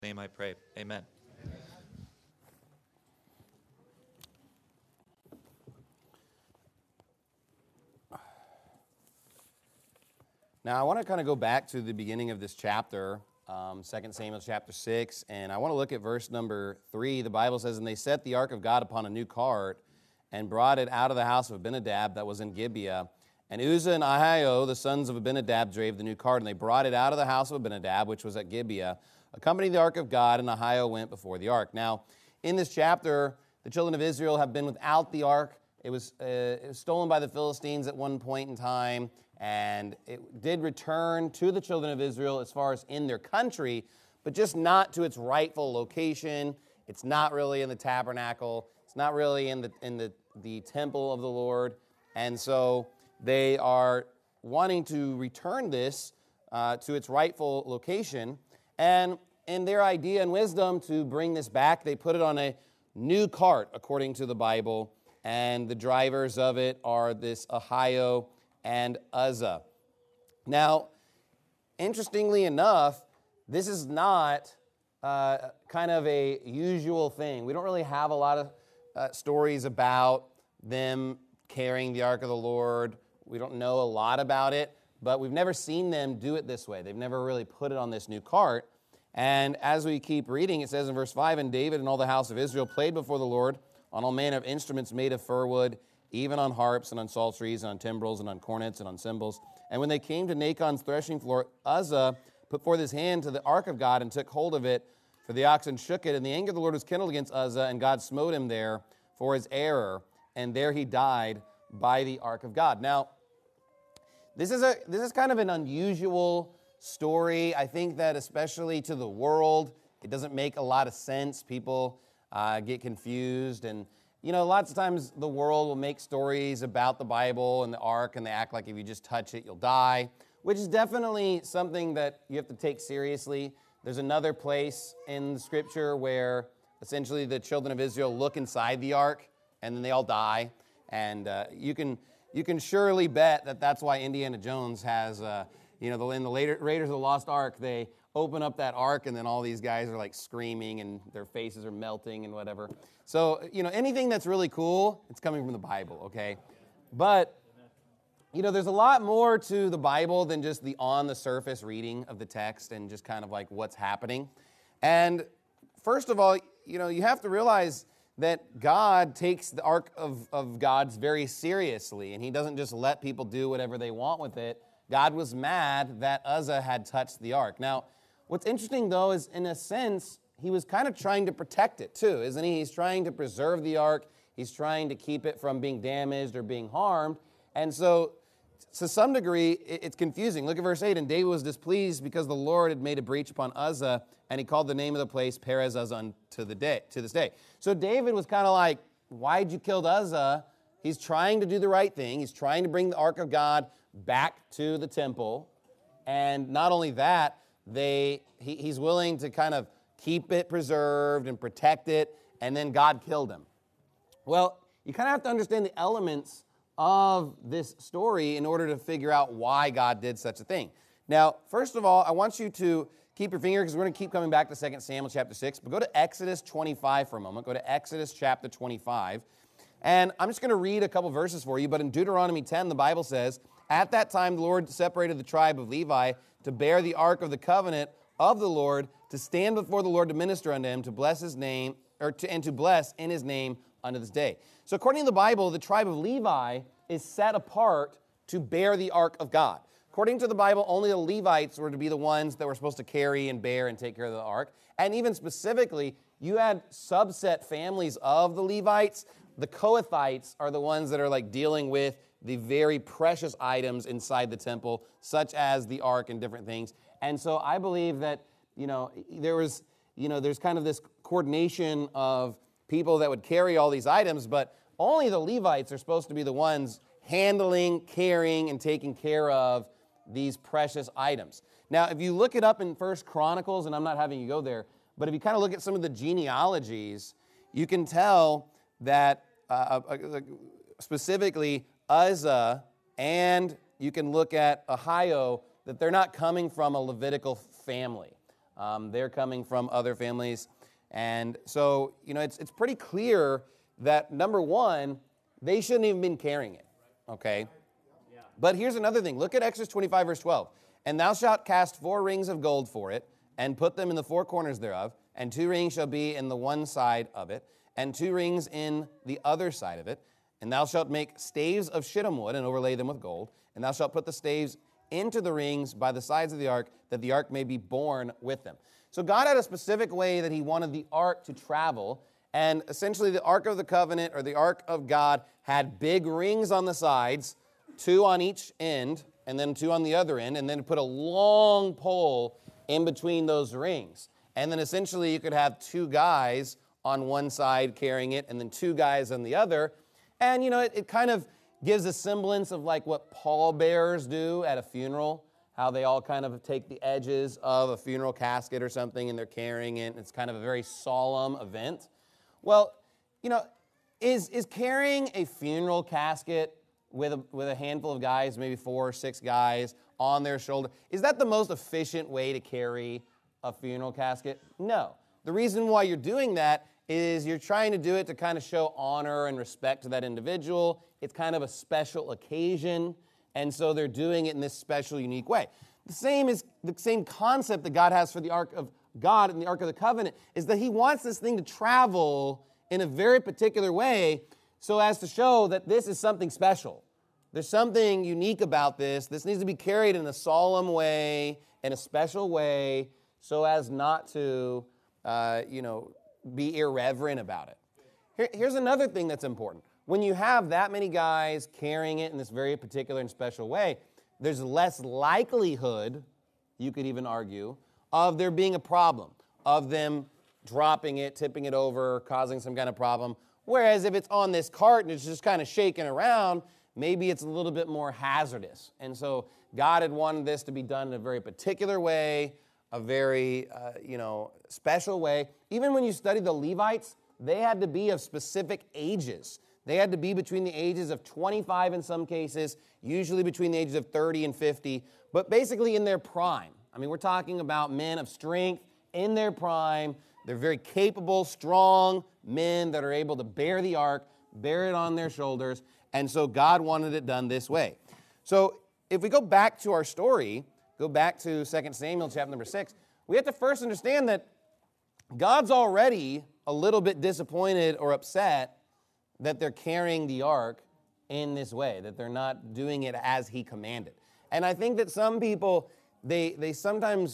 Name I pray. Amen. Now, I want to kind of go back to the beginning of this chapter, 2 Samuel chapter 6, and I want to look at verse number 3. The Bible says, "And they set the ark of God upon a new cart and brought it out of the house of Abinadab that was in Gibeah. And Uzzah and Ahio, the sons of Abinadab, drave the new cart, and they brought it out of the house of Abinadab, which was at Gibeah, accompanying the ark of God, and Ahio went before the ark." Now, in this chapter, the children of Israel have been without the ark. It was stolen by the Philistines at one point in time, and it did return to the children of Israel as far as in their country, but just not to its rightful location. It's not really in the tabernacle. It's not really in the temple of the Lord. And so they are wanting to return this to its rightful location. And in their idea and wisdom to bring this back, they put it on a new cart, according to the Bible. And the drivers of it are this Ahio and Uzzah. Now, interestingly enough, this is not kind of a usual thing. We don't really have a lot of stories about them carrying the ark of the Lord. We don't know a lot about it, but we've never seen them do it this way. They've never really put it on this new cart. And as we keep reading, it says in verse 5, "And David and all the house of Israel played before the Lord on all manner of instruments made of fir wood, even on harps and on psalteries and on timbrels and on cornets and on cymbals. And when they came to Nachon's threshing floor, Uzzah put forth his hand to the ark of God and took hold of it, for the oxen shook it. And the anger of the Lord was kindled against Uzzah, and God smote him there for his error. And there he died by the ark of God." Now, this is kind of an unusual story. I think that especially to the world, it doesn't make a lot of sense. People get confused, and lots of times the world will make stories about the Bible and the ark, and they act like if you just touch it, you'll die, which is definitely something that you have to take seriously. There's another place in the Scripture where essentially the children of Israel look inside the ark, and then they all die, and you can surely bet that that's why Indiana Jones has, in the later Raiders of the Lost Ark, they open up that ark, and then all these guys are like screaming, and their faces are melting and whatever. So, anything that's really cool, it's coming from the Bible, okay? But, there's a lot more to the Bible than just the on-the-surface reading of the text and just kind of like what's happening. And first of all, you have to realize that God takes the ark of God's very seriously, and he doesn't just let people do whatever they want with it. God was mad that Uzzah had touched the ark. Now, what's interesting, though, is in a sense, he was kind of trying to protect it, too, isn't he? He's trying to preserve the ark. He's trying to keep it from being damaged or being harmed. And so, to some degree, it's confusing. Look at verse 8. "And David was displeased because the Lord had made a breach upon Uzzah, and he called the name of the place Perez Uzzah to this day." So David was kind of like, why'd you kill Uzzah? He's trying to do the right thing. He's trying to bring the ark of God back to the temple. And not only that, he's willing to kind of keep it preserved and protect it, and then God killed him. Well, you kind of have to understand the elements of this story in order to figure out why God did such a thing. Now, first of all, I want you to keep your finger, because we're going to keep coming back to 2 Samuel chapter 6, but go to Exodus 25 for a moment. Go to Exodus chapter 25. And I'm just going to read a couple verses for you, but in Deuteronomy 10, the Bible says, "At that time the Lord separated the tribe of Levi to bear the ark of the covenant of the Lord, to stand before the Lord to minister unto him, to bless his name, and to bless in his name unto this day." So according to the Bible, the tribe of Levi is set apart to bear the ark of God. According to the Bible, only the Levites were to be the ones that were supposed to carry and bear and take care of the ark. And even specifically, you had subset families of the Levites. The Kohathites are the ones that are like dealing with the very precious items inside the temple, such as the ark and different things. And so I believe that, there's kind of this coordination of people that would carry all these items, but only the Levites are supposed to be the ones handling, carrying, and taking care of these precious items. Now, if you look it up in 1 Chronicles, and I'm not having you go there, but if you kind of look at some of the genealogies, you can tell that specifically Uzzah, and you can look at Ahio, that they're not coming from a Levitical family. They're coming from other families. And so, it's pretty clear that, number one, they shouldn't even been carrying it, okay? But here's another thing. Look at Exodus 25, verse 12. And thou shalt cast 4 rings of gold for it, and put them in the 4 corners thereof, and 2 rings shall be in the one side of it, and 2 rings in the other side of it. And thou shalt make staves of shittim wood, and overlay them with gold. And thou shalt put the staves into the rings by the sides of the ark, that the ark may be borne with them. So God had a specific way that he wanted the ark to travel, and essentially the Ark of the Covenant, or the Ark of God, had big rings on the sides, 2 on each end, and then 2 on the other end, and then put a long pole in between those rings. And then essentially you could have 2 guys on one side carrying it, and then 2 guys on the other. And, it kind of gives a semblance of like what pallbearers do at a funeral, how they all kind of take the edges of a funeral casket or something, and they're carrying it. It's kind of a very solemn event. Well, is carrying a funeral casket with a handful of guys, maybe 4 or 6 guys on their shoulder, is that the most efficient way to carry a funeral casket? No. The reason why you're doing that is you're trying to do it to kind of show honor and respect to that individual. It's kind of a special occasion, and so they're doing it in this special, unique way. The same concept that God has for the Ark of God and the Ark of the Covenant is that he wants this thing to travel in a very particular way so as to show that this is something special. There's something unique about this. This needs to be carried in a solemn way, in a special way, so as not to, be irreverent about it. Here's another thing that's important. When you have that many guys carrying it in this very particular and special way, there's less likelihood, you could even argue, of there being a problem, of them dropping it, tipping it over, causing some kind of problem. Whereas if it's on this cart and it's just kind of shaking around, maybe it's a little bit more hazardous. And so God had wanted this to be done in a very particular way, a very, special way. Even when you study the Levites, they had to be of specific ages. They had to be between the ages of 25 in some cases, usually between the ages of 30 and 50, but basically in their prime. I mean, we're talking about men of strength in their prime. They're very capable, strong men that are able to bear the ark, bear it on their shoulders, and so God wanted it done this way. So if we go back to our story, go back to 2 Samuel chapter number 6, we have to first understand that God's already a little bit disappointed or upset that they're carrying the ark in this way, that they're not doing it as he commanded. And I think that some people, they sometimes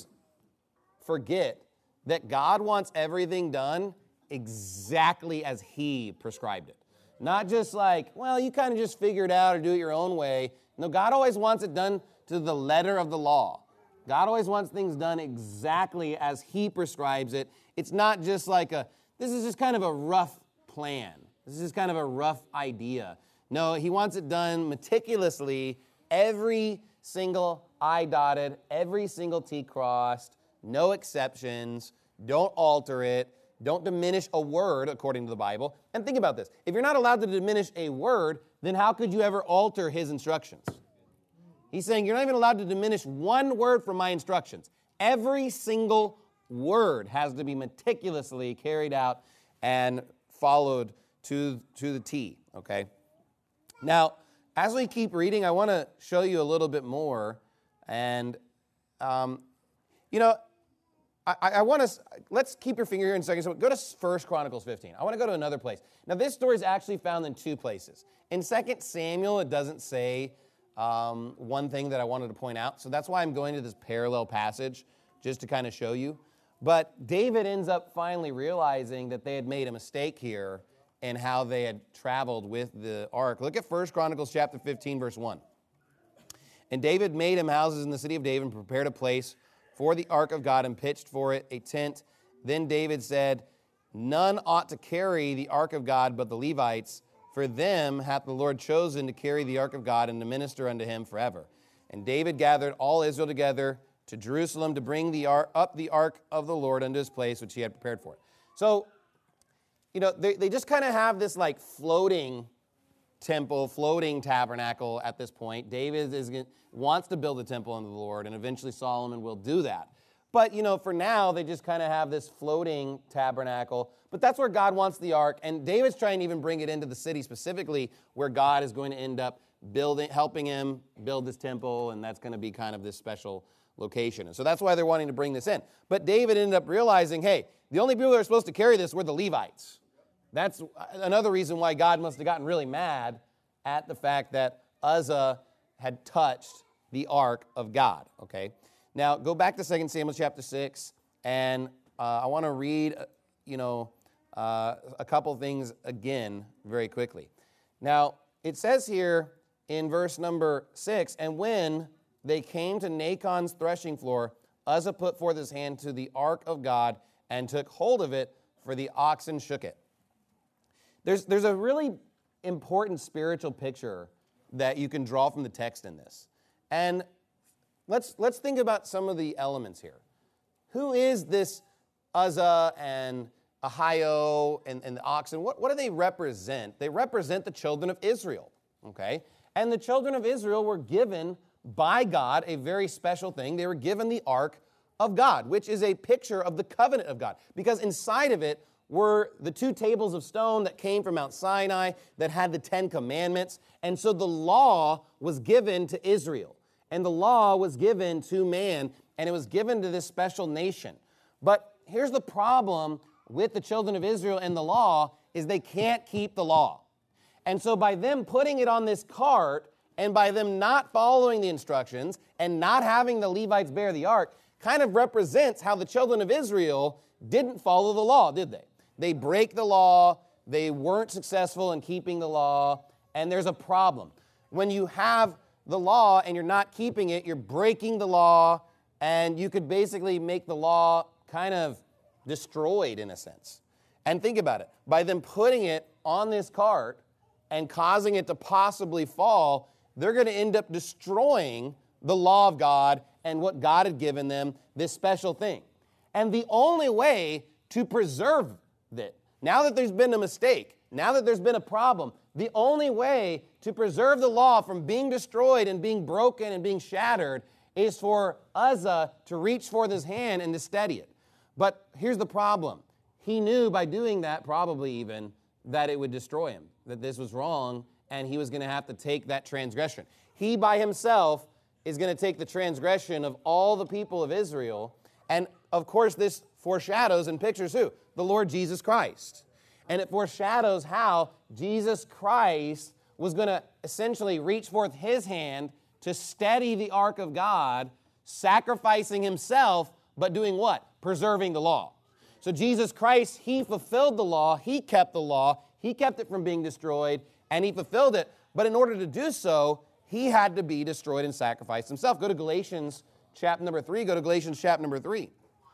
forget that God wants everything done exactly as he prescribed it. Not just like, well, you kind of just figure it out or do it your own way. No, God always wants it done to the letter of the law. God always wants things done exactly as he prescribes it. It's not just like this is just kind of a rough plan. This is just kind of a rough idea. No, he wants it done meticulously, every single I dotted, every single T crossed, no exceptions, don't alter it, don't diminish a word according to the Bible. And think about this. If you're not allowed to diminish a word, then how could you ever alter his instructions? He's saying you're not even allowed to diminish one word from my instructions. Every single word has to be meticulously carried out and followed to the T, okay? Now, as we keep reading, I want to show you a little bit more. And, I want to, let's keep your finger here in a second. So go to 1 Chronicles 15. I want to go to another place. Now, this story is actually found in 2 places. In 2 Samuel, it doesn't say one thing that I wanted to point out. So that's why I'm going to this parallel passage, just to kind of show you. But David ends up finally realizing that they had made a mistake here in how they had traveled with the ark. Look at 1 Chronicles chapter 15, verse 1. And David made him houses in the city of David and prepared a place for the ark of God and pitched for it a tent. Then David said, none ought to carry the ark of God but the Levites. For them hath the Lord chosen to carry the ark of God and to minister unto him forever. And David gathered all Israel together to Jerusalem to bring up the ark of the Lord unto his place which he had prepared for it. So, they just kind of have this like floating temple, floating tabernacle at this point. David wants to build a temple unto the Lord, and eventually Solomon will do that. But, for now, they just kind of have this floating tabernacle. But that's where God wants the ark. And David's trying to even bring it into the city specifically, where God is going to end up helping him build this temple. And that's going to be kind of this special location. And so that's why they're wanting to bring this in. But David ended up realizing, hey, the only people that are supposed to carry this were the Levites. That's another reason why God must have gotten really mad at the fact that Uzzah had touched the ark of God, okay? Now, go back to 2 Samuel chapter 6, and I want to read, a couple things again very quickly. Now, it says here in verse number 6, and when they came to Nachon's threshing floor, Uzzah put forth his hand to the ark of God and took hold of it, for the oxen shook it. There's a really important spiritual picture that you can draw from the text in this. And let's think about some of the elements here. Who is this Uzzah and Ahio and the oxen? What do they represent? They represent the children of Israel, okay? And the children of Israel were given by God a very special thing. They were given the ark of God, which is a picture of the covenant of God, because inside of it were the 2 tables of stone that came from Mount Sinai that had the 10 commandments. And so the law was given to Israel. And the law was given to man, and it was given to this special nation. But here's the problem with the children of Israel and the law, is they can't keep the law. And so by them putting it on this cart, and by them not following the instructions, and not having the Levites bear the ark, kind of represents how the children of Israel didn't follow the law, did they? They break the law, they weren't successful in keeping the law, and there's a problem. When you have the law and you're not keeping it, you're breaking the law, and you could basically make the law kind of destroyed in a sense. And think about it. By them putting it on this cart and causing it to possibly fall, they're going to end up destroying the law of God and what God had given them, this special thing. And the only way to preserve it, now that there's been a mistake, now that there's been a problem, the only way to preserve the law from being destroyed and being broken and being shattered is for Uzzah to reach forth his hand and to steady it. But here's the problem. He knew by doing that, probably even, that it would destroy him, that this was wrong, and he was going to have to take that transgression. He by himself is going to take the transgression of all the people of Israel. And of course, this foreshadows and pictures who? The Lord Jesus Christ. And it foreshadows how Jesus Christ was going to essentially reach forth his hand to steady the ark of God, sacrificing himself, but doing what? Preserving the law. So Jesus Christ, he fulfilled the law, he kept the law, he kept it from being destroyed, and he fulfilled it. But in order to do so, he had to be destroyed and sacrificed himself. Go to Galatians chapter number 3. Go to Galatians chapter number 3.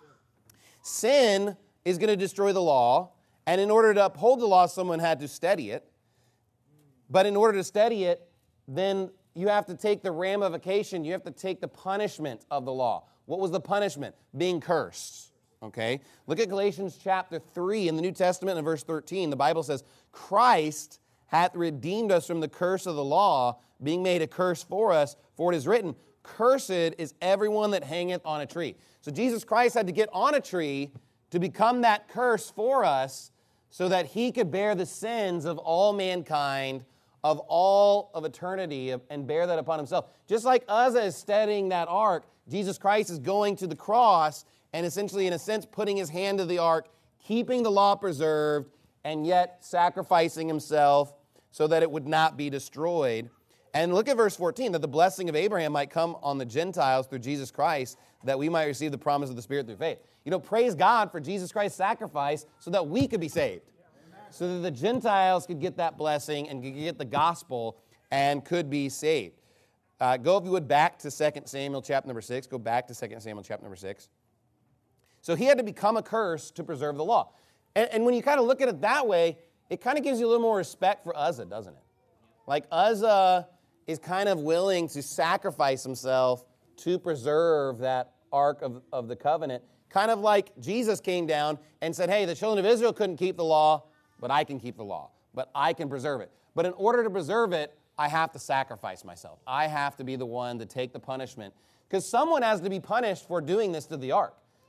Sin is going to destroy the law, and in order to uphold the law, someone had to steady it. But in order to steady it, then you have to take the ramification, you have to take the punishment of the law. What was the punishment? Being cursed. Okay? Look at Galatians chapter 3 in the New Testament in verse 13. The Bible says, Christ hath redeemed us from the curse of the law, being made a curse for us, for it is written, cursed is everyone that hangeth on a tree. So Jesus Christ had to get on a tree to become that curse for us so that he could bear the sins of all mankind, of all of eternity, and bear that upon himself. Just like Uzzah is steadying that ark, Jesus Christ is going to the cross and essentially, in a sense, putting his hand to the ark, keeping the law preserved, and yet sacrificing himself so that it would not be destroyed. And look at verse 14, that the blessing of Abraham might come on the Gentiles through Jesus Christ, that we might receive the promise of the Spirit through faith. Praise God for Jesus Christ's sacrifice so that we could be saved, so that the Gentiles could get that blessing and could get the gospel and could be saved. Go, if you would, back to 2 Samuel chapter number 6. Go back to 2 Samuel chapter number 6. So he had to become a curse to preserve the law. And when you kind of look at it that way, it kind of gives you a little more respect for Uzzah, doesn't it? Like Uzzah is kind of willing to sacrifice himself to preserve that ark of the covenant. Kind of like Jesus came down and said, hey, the children of Israel couldn't keep the law, but I can keep the law. But I can preserve it. But in order to preserve it, I have to sacrifice myself. I have to be the one to take the punishment. Because someone has to be punished for doing this to the ark.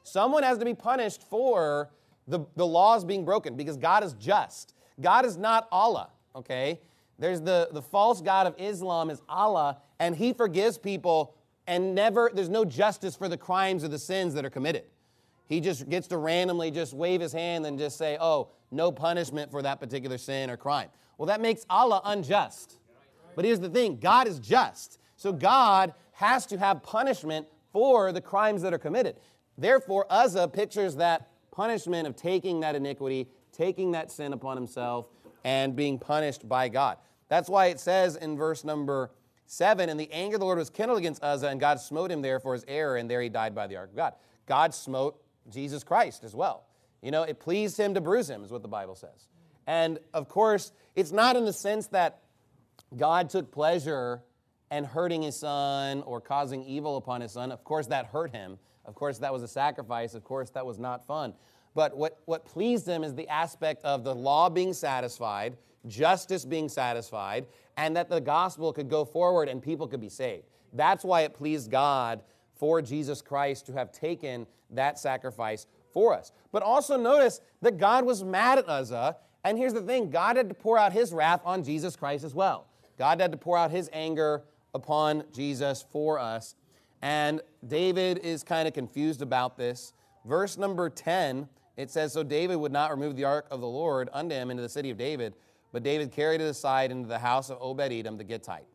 Someone has to be punished for the laws being broken because God is just. God is not Allah, okay? There's the false god of Islam is Allah, and he forgives people and there's no justice for the crimes or the sins that are committed. He just gets to randomly just wave his hand and just say, oh, no punishment for that particular sin or crime. Well, that makes Allah unjust. But here's the thing, God is just. So God has to have punishment for the crimes that are committed. Therefore, Uzzah pictures that punishment of taking that iniquity, taking that sin upon himself, and being punished by God. That's why it says in verse number 7, and the anger of the Lord was kindled against Uzzah, and God smote him there for his error, and there he died by the ark of God. God smote Jesus Christ as well. You know, it pleased him to bruise him, is what the Bible says. And, of course, it's not in the sense that God took pleasure in hurting his son or causing evil upon his son. Of course, that hurt him. Of course, that was a sacrifice. Of course, that was not fun. But what pleased him is the aspect of the law being satisfied, justice being satisfied, and that the gospel could go forward and people could be saved. That's why it pleased God for Jesus Christ to have taken that sacrifice for us. But also notice that God was mad at Uzzah, and here's the thing, God had to pour out his wrath on Jesus Christ as well. God had to pour out his anger upon Jesus for us, and David is kind of confused about this. Verse number 10, it says, so David would not remove the ark of the Lord unto him into the city of David, but David carried it aside into the house of Obed-Edom the Gittite.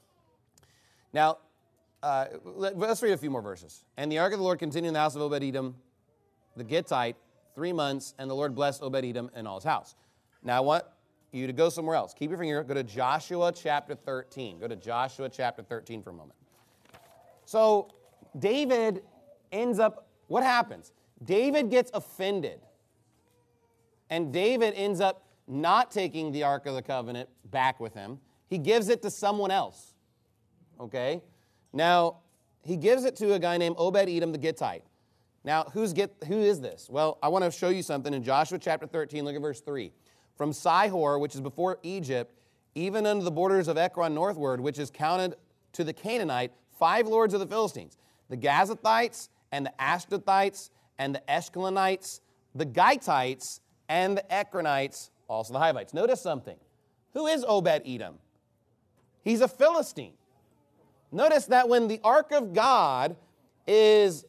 Now, let's read a few more verses. And the ark of the Lord continued in the house of Obed-Edom the Gittite 3 months, and the Lord blessed Obed-Edom and all his house. Now, I want you to go somewhere else. Keep your finger. Go to Joshua chapter 13. Go to Joshua chapter 13 for a moment. So, David ends up, what happens? David gets offended. And David ends up not taking the Ark of the Covenant back with him. He gives it to someone else. Okay? Now, he gives it to a guy named Obed-Edom the Gittite. Now, who is this? Well, I want to show you something in Joshua chapter 13. Look at verse 3. From Sihor, which is before Egypt, even unto the borders of Ekron northward, which is counted to the Canaanite, 5 lords of the Philistines, the Gazathites, and the Ashdothites, and the Eshkelonites, the Gittites, and the Ekronites, also the Hivites. Notice something. Who is Obed-Edom? He's a Philistine. Notice that when the ark of God is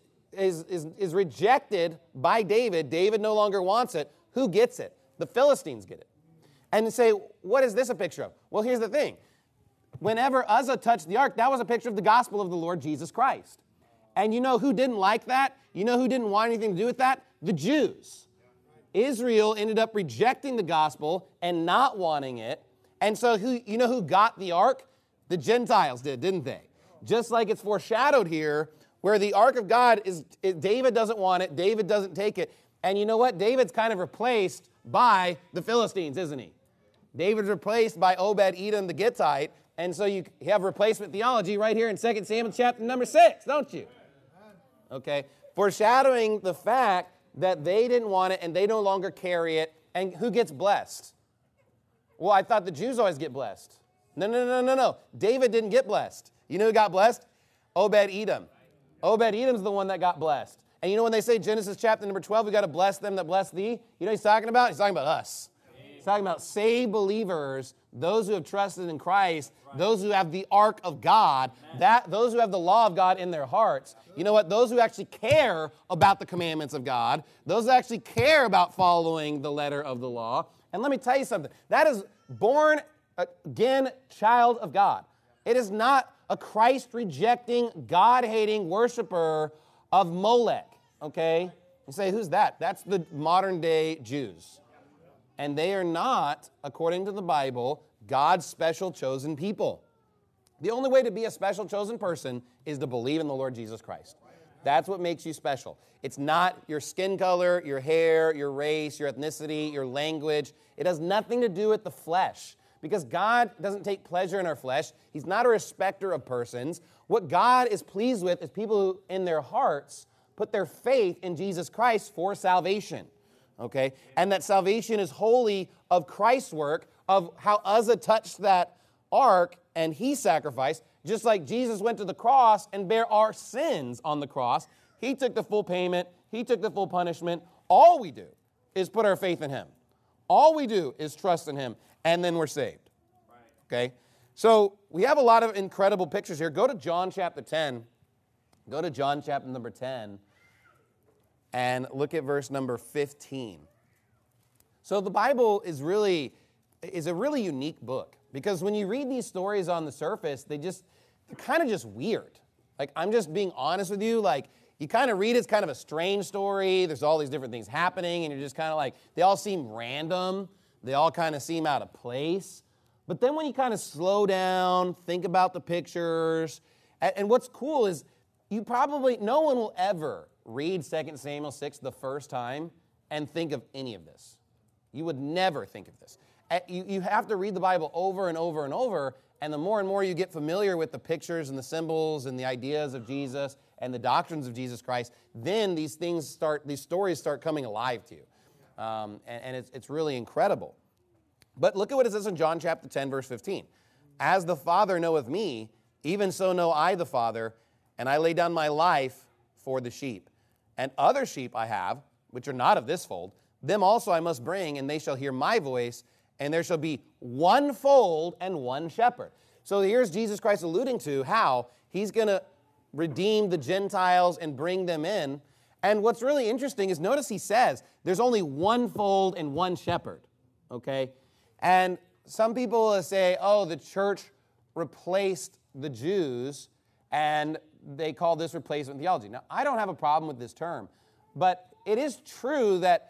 rejected by David, David no longer wants it. Who gets it? The Philistines get it. And you say, what is this a picture of? Well, here's the thing. Whenever Uzzah touched the ark, that was a picture of the gospel of the Lord Jesus Christ. And you know who didn't like that? You know who didn't want anything to do with that? The Jews. Israel ended up rejecting the gospel and not wanting it. And so you know who got the ark? The Gentiles did, didn't they? Just like it's foreshadowed here, where the ark of God David doesn't want it, David doesn't take it. And you know what? David's kind of replaced by the Philistines, isn't he? David's replaced by Obed-Edom the Gittite. And so you have replacement theology right here in 2 Samuel chapter number 6, don't you? Okay. Foreshadowing the fact that they didn't want it and they no longer carry it. And who gets blessed? Well, I thought the Jews always get blessed. No. David didn't get blessed. You know who got blessed? Obed-Edom. Obed-Edom's the one that got blessed. And you know when they say Genesis chapter number 12, we got to bless them that bless thee? You know what he's talking about? He's talking about us. He's talking about saved believers, those who have trusted in Christ, those who have the ark of God, those who have the law of God in their hearts. You know what? Those who actually care about the commandments of God, those who actually care about following the letter of the law. And let me tell you something. That is born again child of God. It is not a Christ-rejecting, God-hating worshiper of Molech, okay? You say, who's that? That's the modern-day Jews. And they are not, according to the Bible, God's special chosen people. The only way to be a special chosen person is to believe in the Lord Jesus Christ. That's what makes you special. It's not your skin color, your hair, your race, your ethnicity, your language. It has nothing to do with the flesh. Because God doesn't take pleasure in our flesh. He's not a respecter of persons. What God is pleased with is people who, in their hearts, put their faith in Jesus Christ for salvation. Okay? And that salvation is wholly of Christ's work, of how Uzzah touched that ark and he sacrificed. Just like Jesus went to the cross and bare our sins on the cross. He took the full payment. He took the full punishment. All we do is put our faith in him. All we do is trust in him, and then we're saved. Okay? So we have a lot of incredible pictures here. Go to John chapter 10. Go to John chapter number 10 and look at verse number 15. So the Bible is a really unique book, because when you read these stories on the surface, they're kind of just weird. Like, I'm just being honest with you. Like, you kind of read it's kind of a strange story. There's all these different things happening, and you're just kind of like, they all seem random. They all kind of seem out of place. But then when you kind of slow down, think about the pictures, and what's cool is no one will ever read 2 Samuel 6 the first time and think of any of this. You would never think of this. You have to read the Bible over and over and over, and the more and more you get familiar with the pictures and the symbols and the ideas of Jesus and the doctrines of Jesus Christ, then these stories start coming alive to you. And it's really incredible. But look at what it says in John chapter 10, verse 15. As the Father knoweth me, even so know I the Father, and I lay down my life for the sheep. And other sheep I have, which are not of this fold, them also I must bring, and they shall hear my voice, and there shall be one fold and one shepherd. So here's Jesus Christ alluding to how he's going to redeem the Gentiles and bring them in. And what's really interesting is, notice he says there's only one fold and one shepherd, okay? And some people will say, oh, the church replaced the Jews, and they call this replacement theology. Now, I don't have a problem with this term, but it is true that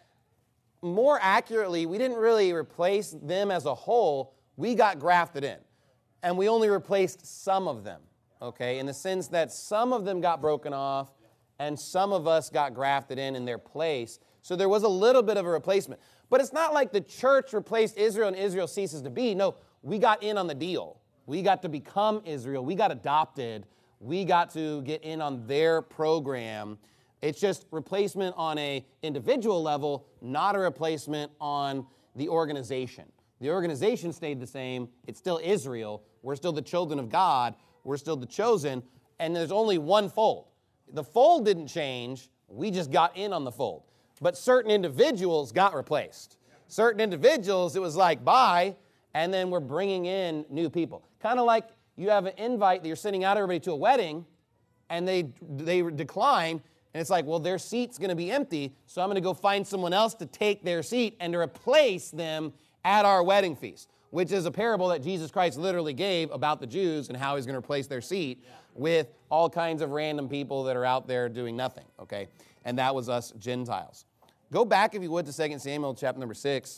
more accurately, we didn't really replace them as a whole. We got grafted in, and we only replaced some of them, okay, in the sense that some of them got broken off, and some of us got grafted in their place. So there was a little bit of a replacement. But it's not like the church replaced Israel and Israel ceases to be. No, we got in on the deal. We got to become Israel. We got adopted. We got to get in on their program. It's just replacement on an individual level, not a replacement on the organization. The organization stayed the same. It's still Israel. We're still the children of God. We're still the chosen. And there's only one fold. The fold didn't change. We just got in on the fold. But certain individuals got replaced. Certain individuals, it was like, bye, and then we're bringing in new people. Kind of like you have an invite that you're sending out everybody to a wedding, and they decline, and it's like, well, their seat's going to be empty, so I'm going to go find someone else to take their seat and to replace them at our wedding feast, which is a parable that Jesus Christ literally gave about the Jews and how he's going to replace their seat with all kinds of random people that are out there doing nothing, okay? And that was us Gentiles. Go back, if you would, to 2 Samuel chapter number 6.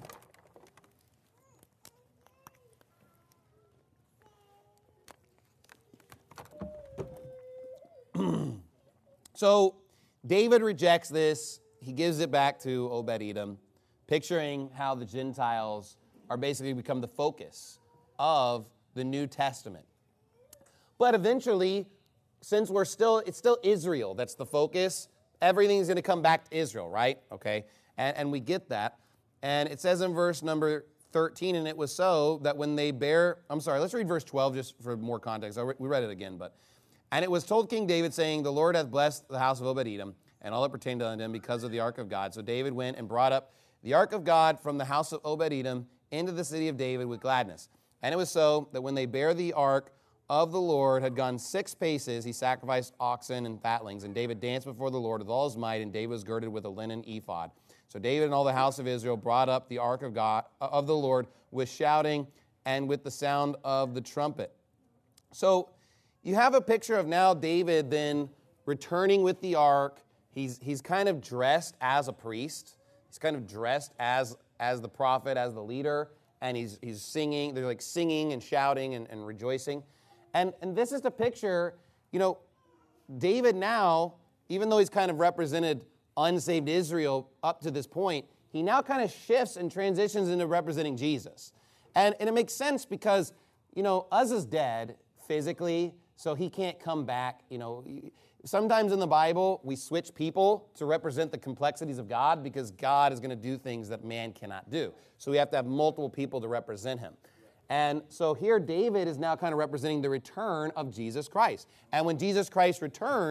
So David rejects this. He gives it back to Obed-Edom, picturing how the Gentiles are basically become the focus of the New Testament. But eventually, since it's still Israel that's the focus, everything's going to come back to Israel, right? Okay, and we get that. And it says in verse number 13, and it was so that when they let's read verse 12 just for more context. We read it again, but. And it was told King David, saying, the Lord hath blessed the house of Obed-Edom, and all that pertained unto him because of the ark of God. So David went and brought up the ark of God from the house of Obed-Edom into the city of David with gladness. And it was so that when they bare the ark of the Lord had gone 6 paces, he sacrificed oxen and fatlings. And David danced before the Lord with all his might, and David was girded with a linen ephod. So David and all the house of Israel brought up the ark of God of the Lord with shouting and with the sound of the trumpet. So you have a picture of now David then returning with the ark. He's kind of dressed as a priest. He's kind of dressed as the prophet, as the leader, and he's singing. They're like singing and shouting and rejoicing. And this is the picture, David now, even though he's kind of represented unsaved Israel up to this point, he now kind of shifts and transitions into representing Jesus. And it makes sense because, Uzzah is dead physically, so he can't come back. Sometimes in the Bible, we switch people to represent the complexities of God because God is going to do things that man cannot do. So we have to have multiple people to represent him. And so here David is now kind of representing the return of Jesus Christ. And when Jesus Christ returns,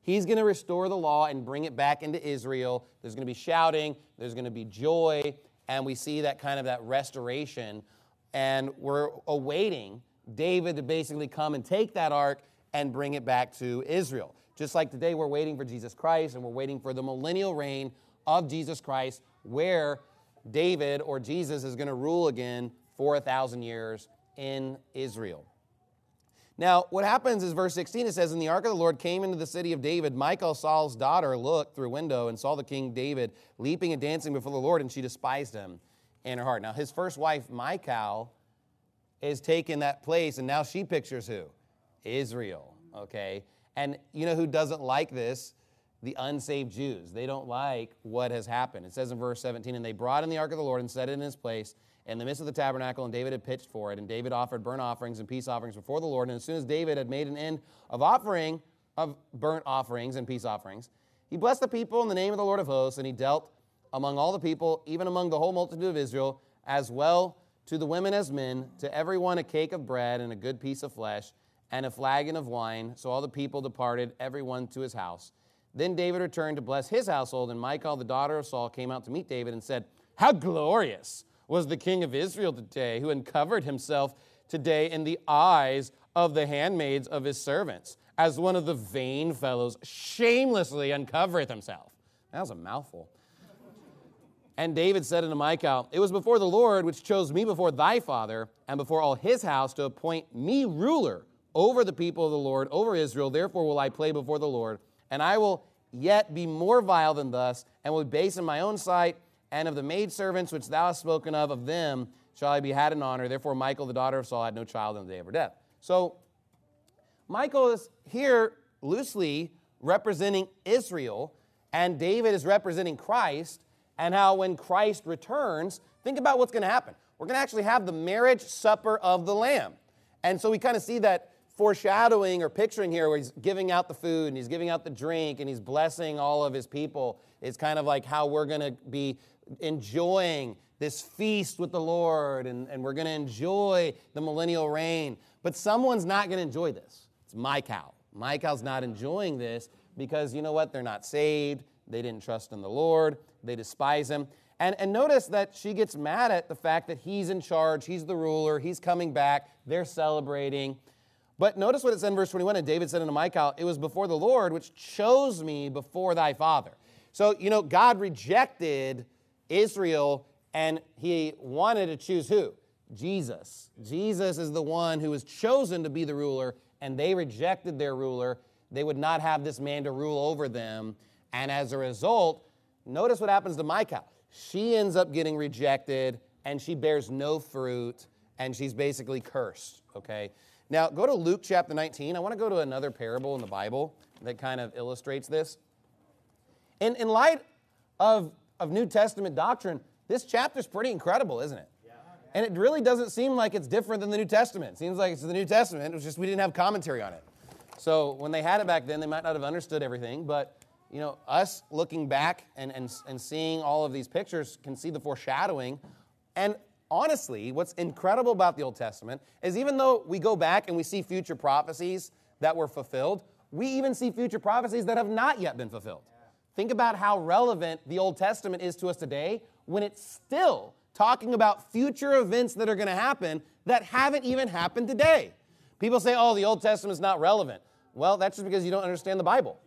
He's going to restore the law and bring it back into Israel. There's going to be shouting. There's going to be joy. And we see that kind of that restoration. And we're awaiting David to basically come and take that ark and bring it back to Israel. Just like today, we're waiting for Jesus Christ, and we're waiting for the millennial reign of Jesus Christ, where David or Jesus is going to rule again for 1,000 years in Israel. Now, what happens is verse 16, it says, "And the ark of the Lord came into the city of David. Michal, Saul's daughter, looked through a window and saw the king David leaping and dancing before the Lord, and she despised him in her heart." Now, his first wife, Michal, is taking that place, and now she pictures who? Israel, okay? And you know who doesn't like this? The unsaved Jews. They don't like what has happened. It says in verse 17, "And they brought in the ark of the Lord and set it in its place in the midst of the tabernacle, and David had pitched for it. And David offered burnt offerings and peace offerings before the Lord. And as soon as David had made an end of offering of burnt offerings and peace offerings, he blessed the people in the name of the Lord of hosts, and he dealt among all the people, even among the whole multitude of Israel, as well to the women as men, to every one a cake of bread and a good piece of flesh and a flagon of wine. So all the people departed, every one to his house. Then David returned to bless his household, and Michal, the daughter of Saul, came out to meet David and said, 'How glorious was the king of Israel today, who uncovered himself today in the eyes of the handmaids of his servants, as one of the vain fellows shamelessly uncovereth himself.'" That was a mouthful. "And David said unto Michal, 'It was before the Lord which chose me before thy father and before all his house to appoint me ruler over the people of the Lord, over Israel. Therefore will I play before the Lord, and I will yet be more vile than thus, and will be base in my own sight, and of the maidservants which thou hast spoken of them shall I be had in honor.' Therefore Michal, the daughter of Saul, had no child in the day of her death." So Michal is here loosely representing Israel, and David is representing Christ, and how when Christ returns, think about what's going to happen. We're going to actually have the marriage supper of the Lamb. And so we kind of see that foreshadowing or picturing here where he's giving out the food and he's giving out the drink and he's blessing all of his people. It's kind of like how we're going to be enjoying this feast with the Lord, and we're going to enjoy the millennial reign. But someone's not going to enjoy this. It's Michal. Michal's not enjoying this because, you know what? They're not saved. They didn't trust in the Lord. They despise him. And notice that she gets mad at the fact that he's in charge. He's the ruler. He's coming back. They're celebrating. But notice what it said in verse 21. "And David said unto Michal, 'It was before the Lord which chose me before thy father.'" So, you know, God rejected Israel, and he wanted to choose who? Jesus. Jesus is the one who was chosen to be the ruler, and they rejected their ruler. They would not have this man to rule over them. And as a result, notice what happens to Michal. She ends up getting rejected, and she bears no fruit, and she's basically cursed, okay? Now, go to Luke chapter 19. I want to go to another parable in the Bible that kind of illustrates this. In light of New Testament doctrine, this chapter is pretty incredible, isn't it? Yeah. And it really doesn't seem like it's different than the New Testament. It seems like it's the New Testament. It was just we didn't have commentary on it. So when they had it back then, they might not have understood everything. But, you know, us looking back and seeing all of these pictures can see the foreshadowing. And honestly, what's incredible about the Old Testament is even though we go back and we see future prophecies that were fulfilled, we even see future prophecies that have not yet been fulfilled. Think about how relevant the Old Testament is to us today when it's still talking about future events that are going to happen that haven't even happened today. People say, oh, the Old Testament is not relevant. Well, that's just because you don't understand the Bible.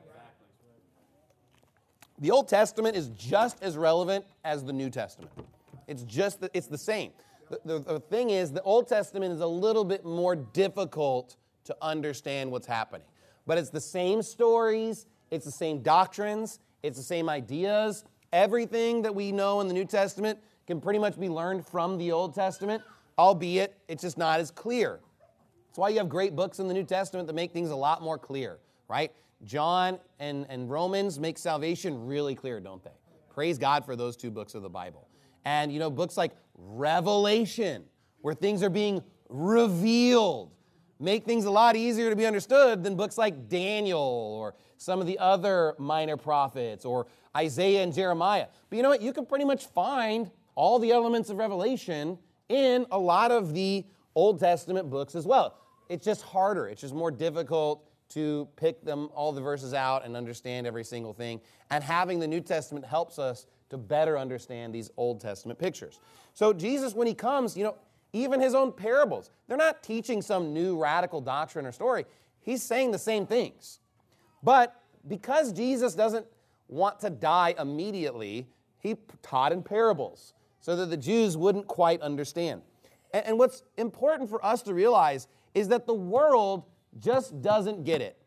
The Old Testament is just as relevant as the New Testament. It's the same. The thing is, the Old Testament is a little bit more difficult to understand what's happening. But it's the same stories, it's the same doctrines, it's the same ideas. Everything that we know in the New Testament can pretty much be learned from the Old Testament, albeit it's just not as clear. That's why you have great books in the New Testament that make things a lot more clear, right? John and Romans make salvation really clear, don't they? Praise God for those two books of the Bible. And, you know, books like Revelation, where things are being revealed, make things a lot easier to be understood than books like Daniel or some of the other minor prophets or Isaiah and Jeremiah. But you know what? You can pretty much find all the elements of Revelation in a lot of the Old Testament books as well. It's just harder. It's just more difficult. to pick all the verses out and understand every single thing. And having the New Testament helps us to better understand these Old Testament pictures. So Jesus, when he comes, even his own parables, they're not teaching some new radical doctrine or story. He's saying the same things. But because Jesus doesn't want to die immediately, he taught in parables so that the Jews wouldn't quite understand. And what's important for us to realize is that the world just doesn't get it.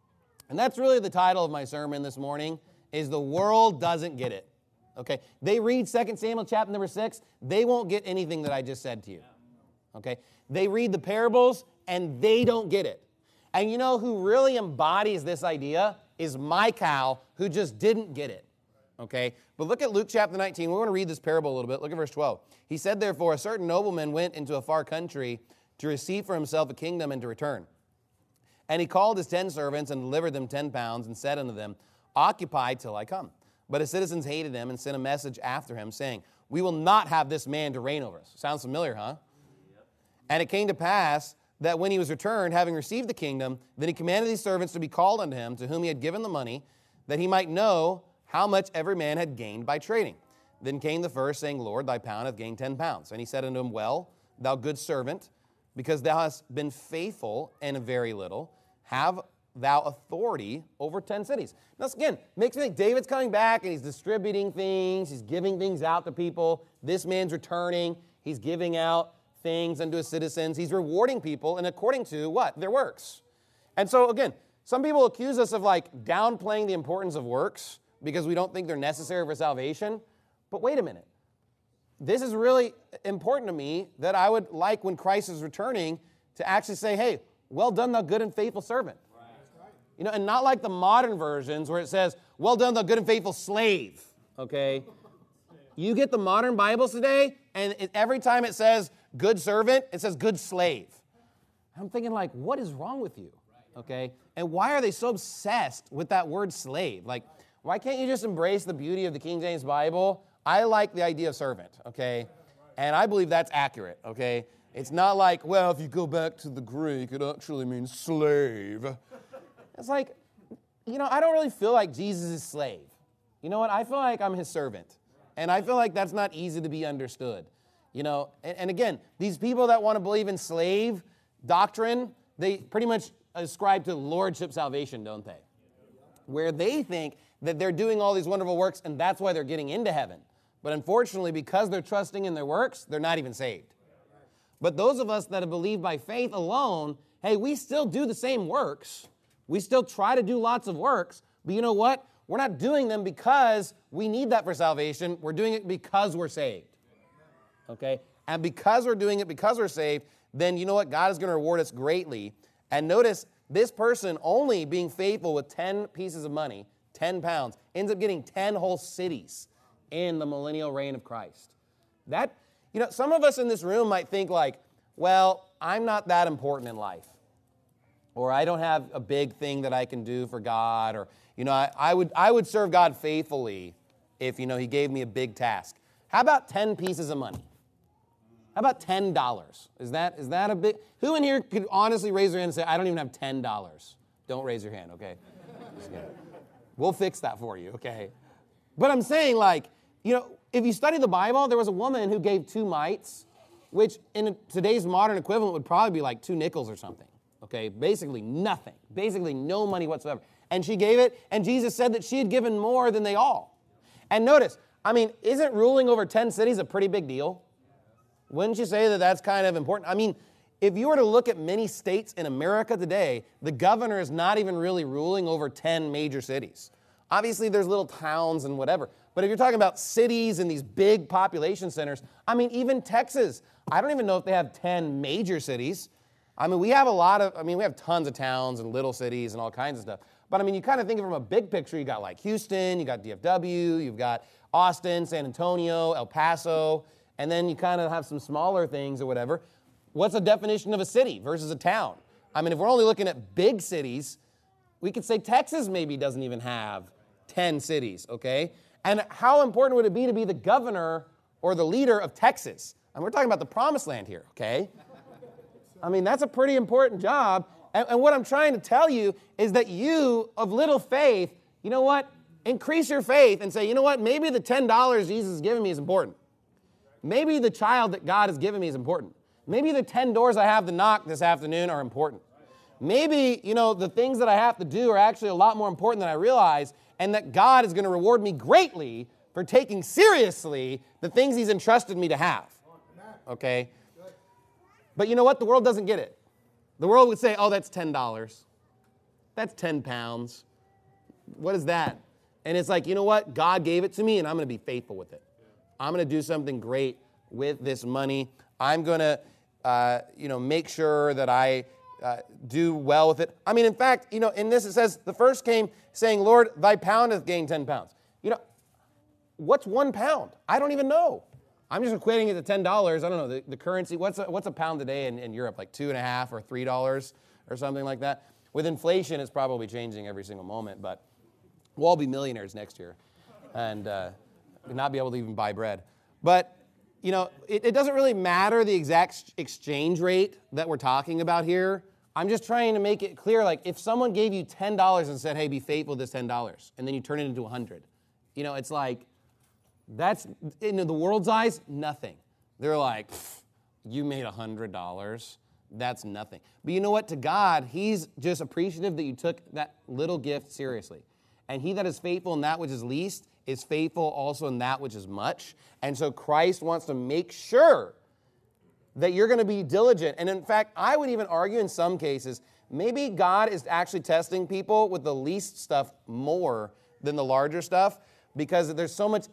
And that's really the title of my sermon this morning, is The World Doesn't Get It. Okay? They read 2 Samuel chapter number 6, they won't get anything that I just said to you. Okay? They read the parables, and they don't get it. And you know who really embodies this idea is Michal, who just didn't get it. Okay? But look at Luke chapter 19. We're going to read this parable a little bit. Look at verse 12. He said, therefore, a certain nobleman went into a far country to receive for himself a kingdom and to return. And he called his 10 servants and delivered them 10 pounds and said unto them, occupy till I come. But his citizens hated him and sent a message after him, saying, we will not have this man to reign over us. Sounds familiar, huh? Yep. And it came to pass that when he was returned, having received the kingdom, then he commanded these servants to be called unto him, to whom he had given the money, that he might know how much every man had gained by trading. Then came the first, saying, Lord, thy pound hath gained 10 pounds. And he said unto him, well, thou good servant, because thou hast been faithful in a very little, have thou authority over 10 cities. Now, again, makes me think David's coming back and he's distributing things. He's giving things out to people. This man's returning. He's giving out things unto his citizens. He's rewarding people, and according to what? Their works. And so, again, some people accuse us of downplaying the importance of works because we don't think they're necessary for salvation. But wait a minute. This is really important to me, that I would like when Christ is returning to actually say, hey, well done, thou good and faithful servant. Right. And not like the modern versions where it says, well done, thou good and faithful slave. Okay? You get the modern Bibles today, and every time it says good servant, it says good slave. I'm thinking, what is wrong with you? Okay? And why are they so obsessed with that word slave? Why can't you just embrace the beauty of the King James Bible? I like the idea of servant, okay? And I believe that's accurate, okay? It's not if you go back to the Greek, it actually means slave. It's I don't really feel like Jesus is slave. You know what? I feel like I'm his servant. And I feel like that's not easy to be understood. And again, these people that want to believe in slave doctrine, they pretty much ascribe to lordship salvation, don't they? Where they think that they're doing all these wonderful works and that's why they're getting into heaven. But unfortunately, because they're trusting in their works, they're not even saved. But those of us that have believed by faith alone, hey, we still do the same works. We still try to do lots of works. But you know what? We're not doing them because we need that for salvation. We're doing it because we're saved. Okay? And because we're doing it because we're saved, then you know what? God is going to reward us greatly. And notice, this person only being faithful with 10 pieces of money, 10 pounds, ends up getting 10 whole cities in the millennial reign of Christ. That, some of us in this room might think well, I'm not that important in life. Or I don't have a big thing that I can do for God. Or, I would serve God faithfully if, he gave me a big task. How about 10 pieces of money? How about $10? Is that a big? Who in here could honestly raise their hand and say, I don't even have $10? Don't raise your hand, okay? We'll fix that for you, okay? But I'm saying, if you study the Bible, there was a woman who gave 2 mites, which in today's modern equivalent would probably be 2 nickels or something, okay? Basically nothing. Basically no money whatsoever. And she gave it, and Jesus said that she had given more than they all. And notice, isn't ruling over 10 cities a pretty big deal? Wouldn't you say that that's kind of important? If you were to look at many states in America today, the governor is not even really ruling over 10 major cities. Obviously, there's little towns and whatever. But if you're talking about cities and these big population centers, even Texas, I don't even know if they have 10 major cities. We have we have tons of towns and little cities and all kinds of stuff. But you kind of think of it from a big picture. You got Houston, you got DFW, you've got Austin, San Antonio, El Paso, and then you kind of have some smaller things or whatever. What's the definition of a city versus a town? If we're only looking at big cities, we could say Texas maybe doesn't even have 10 cities, okay? And how important would it be to be the governor or the leader of Texas? And we're talking about the promised land here, okay? That's a pretty important job. And what I'm trying to tell you is that you of little faith, you know what? Increase your faith and say, you know what? Maybe the $10 Jesus has given me is important. Maybe the child that God has given me is important. Maybe the 10 doors I have to knock this afternoon are important. Maybe, the things that I have to do are actually a lot more important than I realize, and that God is going to reward me greatly for taking seriously the things He's entrusted me to have. Okay? But you know what? The world doesn't get it. The world would say, oh, that's $10. That's 10 pounds. What is that? And it's like, you know what? God gave it to me, and I'm going to be faithful with it. I'm going to do something great with this money. I'm going to, make sure that I do well with it. I mean, in fact, in this it says, the first came saying, Lord, thy pound hath gained 10 pounds. What's 1 pound? I don't even know. I'm just equating it to $10. I don't know, the currency. What's a pound today in Europe? Like $2.50 or $3 or something like that? With inflation, it's probably changing every single moment, but we'll all be millionaires next year and not be able to even buy bread. But, it doesn't really matter the exact exchange rate that we're talking about here. I'm just trying to make it clear, like, if someone gave you $10 and said, hey, be faithful to this $10, and then you turn it into 100, it's like, that's, in the world's eyes, nothing. They're like, you made $100. That's nothing. But you know what? To God, He's just appreciative that you took that little gift seriously. And he that is faithful in that which is least is faithful also in that which is much. And so Christ wants to make sure that you're going to be diligent. And in fact, I would even argue in some cases, maybe God is actually testing people with the least stuff more than the larger stuff, because there's so much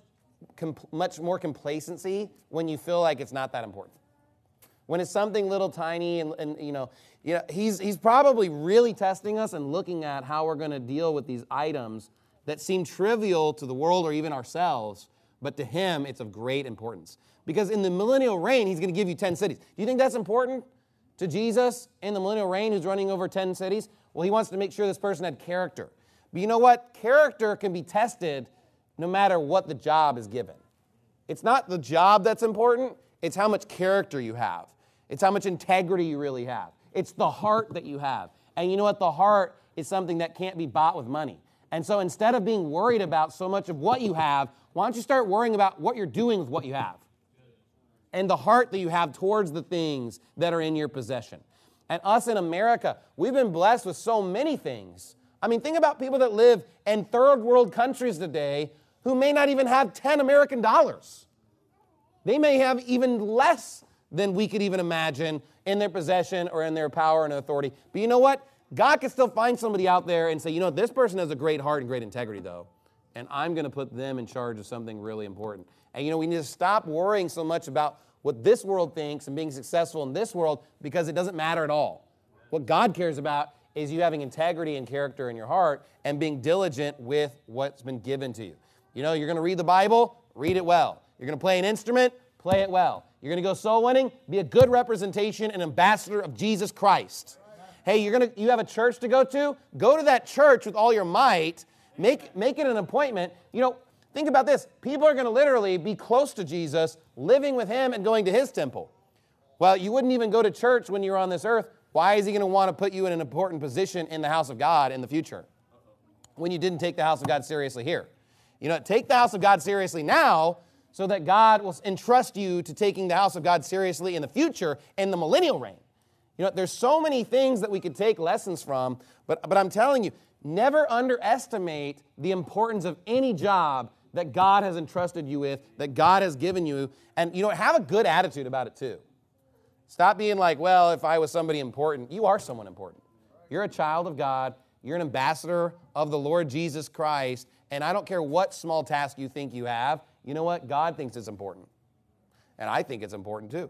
more complacency when you feel like it's not that important. When it's something little tiny and he's probably really testing us and looking at how we're going to deal with these items that seem trivial to the world or even ourselves, but to Him it's of great importance. Because in the millennial reign, He's going to give you 10 cities. Do you think that's important to Jesus in the millennial reign, who's running over 10 cities? Well, He wants to make sure this person had character. But you know what? Character can be tested no matter what the job is given. It's not the job that's important. It's how much character you have. It's how much integrity you really have. It's the heart that you have. And you know what? The heart is something that can't be bought with money. And so instead of being worried about so much of what you have, why don't you start worrying about what you're doing with what you have? And the heart that you have towards the things that are in your possession. And us in America, we've been blessed with so many things. I mean, think about people that live in third world countries today who may not even have 10 American dollars. They may have even less than we could even imagine in their possession or in their power and authority. But you know what? God can still find somebody out there and say, this person has a great heart and great integrity, though, and I'm going to put them in charge of something really important. And, we need to stop worrying so much about what this world thinks and being successful in this world, because it doesn't matter at all. What God cares about is you having integrity and character in your heart and being diligent with what's been given to you. You're going to read the Bible, read it well. You're going to play an instrument, play it well. You're going to go soul winning, be a good representation and ambassador of Jesus Christ. Hey, you have a church to go to that church with all your might. Make it an appointment. Think about this. People are going to literally be close to Jesus, living with Him and going to His temple. Well, you wouldn't even go to church when you're on this earth. Why is He going to want to put you in an important position in the house of God in the future when you didn't take the house of God seriously here? Take the house of God seriously now so that God will entrust you to taking the house of God seriously in the future in the millennial reign. There's so many things that we could take lessons from, but I'm telling you, never underestimate the importance of any job that God has entrusted you with, that God has given you, and have a good attitude about it too. Stop being like, well, if I was somebody important. You are someone important. You're a child of God. You're an ambassador of the Lord Jesus Christ, and I don't care what small task you think you have. You know what? God thinks it's important, and I think it's important too.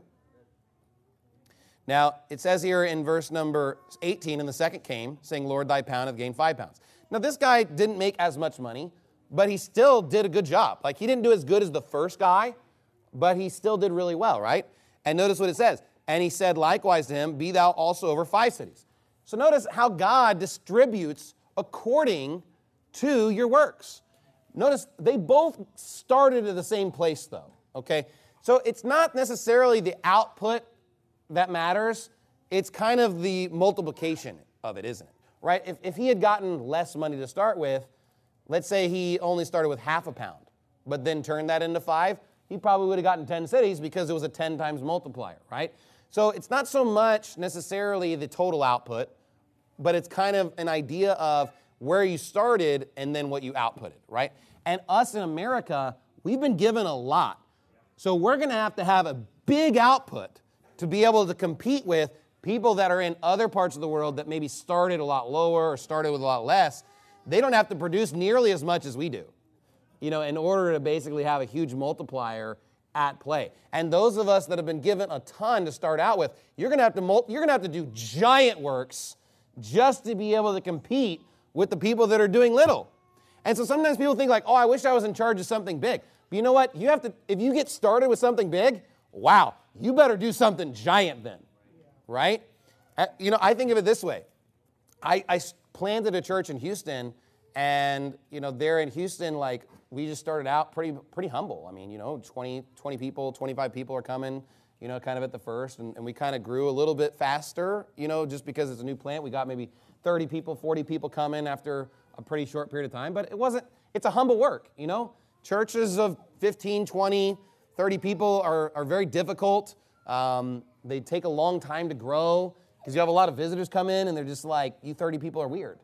Now, it says here in verse number 18, and the second came, saying, Lord, thy pound hath gained 5 pounds. Now, this guy didn't make as much money, but he still did a good job. Like, he didn't do as good as the first guy, but he still did really well, right? And notice what it says. And he said likewise to him, be thou also over 5 cities. So notice how God distributes according to your works. Notice they both started at the same place, though, okay? So it's not necessarily the output that matters. It's kind of the multiplication of it, isn't it? Right? If he had gotten less money to start with, let's say he only started with half a pound, but then turned that into 5, he probably would have gotten 10 cities because it was a 10 times multiplier, right? So it's not so much necessarily the total output, but it's kind of an idea of where you started and then what you outputted, right? And us in America, we've been given a lot. So we're going to have a big output to be able to compete with people that are in other parts of the world that maybe started a lot lower or started with a lot less. They don't have to produce nearly as much as we do, in order to basically have a huge multiplier at play. And those of us that have been given a ton to start out with, you're going to have to do giant works just to be able to compete with the people that are doing little. And so sometimes people think like, oh, I wish I was in charge of something big. But you know what? If you get started with something big, wow, you better do something giant then, right? I think of it this way. I planted a church in Houston, and, there in Houston, like, we just started out pretty humble. I mean, 20 people, 25 people are coming, kind of at the first, and we kind of grew a little bit faster, just because it's a new plant. We got maybe 30 people, 40 people coming after a pretty short period of time, but it's a humble work, Churches of 15, 20, 30 people are very difficult. They take a long time to grow because you have a lot of visitors come in and they're just like, you 30 people are weird,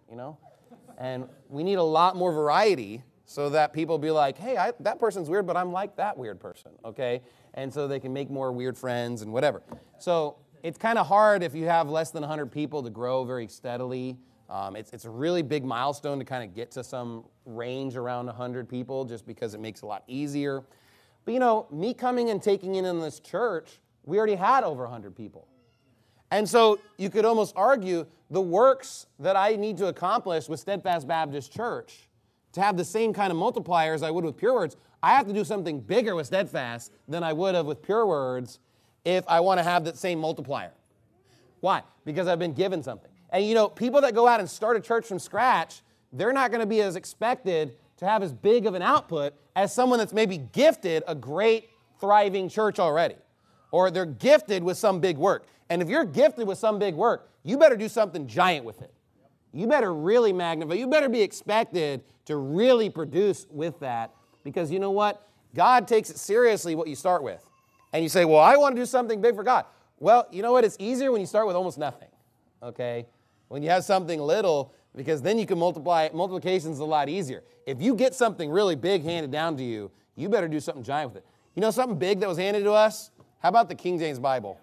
And we need a lot more variety so that people be like, hey, that person's weird, but I'm like that weird person, okay? And so they can make more weird friends and whatever. So it's kind of hard if you have less than 100 people to grow very steadily. It's a really big milestone to kind of get to some range around 100 people just because it makes it a lot easier. But, me coming and taking in this church, we already had over 100 people. And so you could almost argue the works that I need to accomplish with Steadfast Baptist Church to have the same kind of multiplier as I would with Pure Words, I have to do something bigger with Steadfast than I would have with Pure Words if I want to have that same multiplier. Why? Because I've been given something. And people that go out and start a church from scratch, they're not going to be as expected to have as big of an output as someone that's maybe gifted a great, thriving church already. Or they're gifted with some big work. And if you're gifted with some big work, you better do something giant with it. You better really magnify. You better be expected to really produce with that. Because you know what? God takes it seriously what you start with. And you say, well, I want to do something big for God. Well, you know what? It's easier when you start with almost nothing. Okay? When you have something little, because then you can multiply. Multiplication's a lot easier. If you get something really big handed down to you, you better do something giant with it. Something big that was handed to us? How about the King James Bible?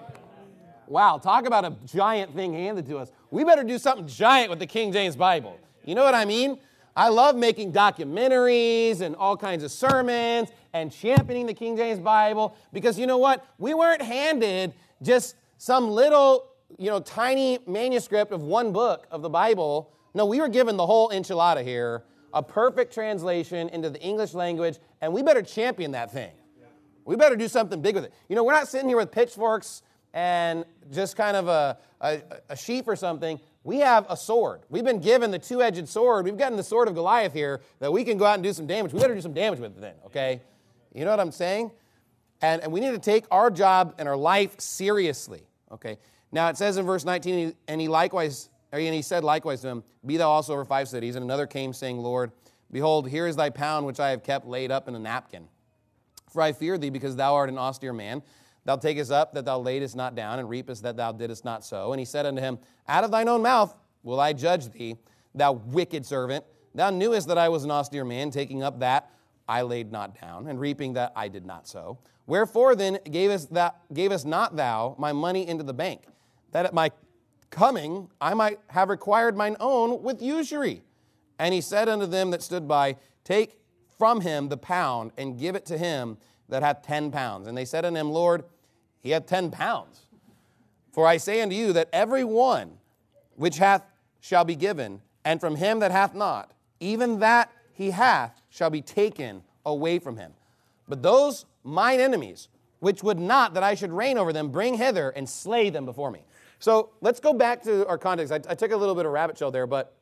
Wow, talk about a giant thing handed to us. We better do something giant with the King James Bible. You know what I mean? I love making documentaries and all kinds of sermons and championing the King James Bible because you know what? We weren't handed just some little, tiny manuscript of one book of the Bible. No, we were given the whole enchilada here, a perfect translation into the English language, and we better champion that thing. We better do something big with it. We're not sitting here with pitchforks and just kind of a sheaf or something. We have a sword. We've been given the two-edged sword. We've gotten the sword of Goliath here that we can go out and do some damage. We better do some damage with it then, okay? You know what I'm saying? And we need to take our job and our life seriously, okay? Now it says in verse 19, and he said likewise to him, be thou also over 5 cities. And another came saying, Lord, behold, here is thy pound which I have kept laid up in a napkin. For I fear thee, because thou art an austere man. Thou takest up that thou laidest not down, and reapest that thou didst not sow. And he said unto him, out of thine own mouth will I judge thee, thou wicked servant. Thou knewest that I was an austere man, taking up that I laid not down, and reaping that I did not sow. Wherefore then gavest not thou my money into the bank, that at my coming I might have required mine own with usury? And he said unto them that stood by, take from him the pound, and give it to him that hath 10 pounds. And they said unto him, Lord, he hath 10 pounds. For I say unto you that every one which hath shall be given, and from him that hath not, even that he hath shall be taken away from him. But those mine enemies, which would not that I should reign over them, bring hither and slay them before me. So let's go back to our context. I took a little bit of rabbit trail there, but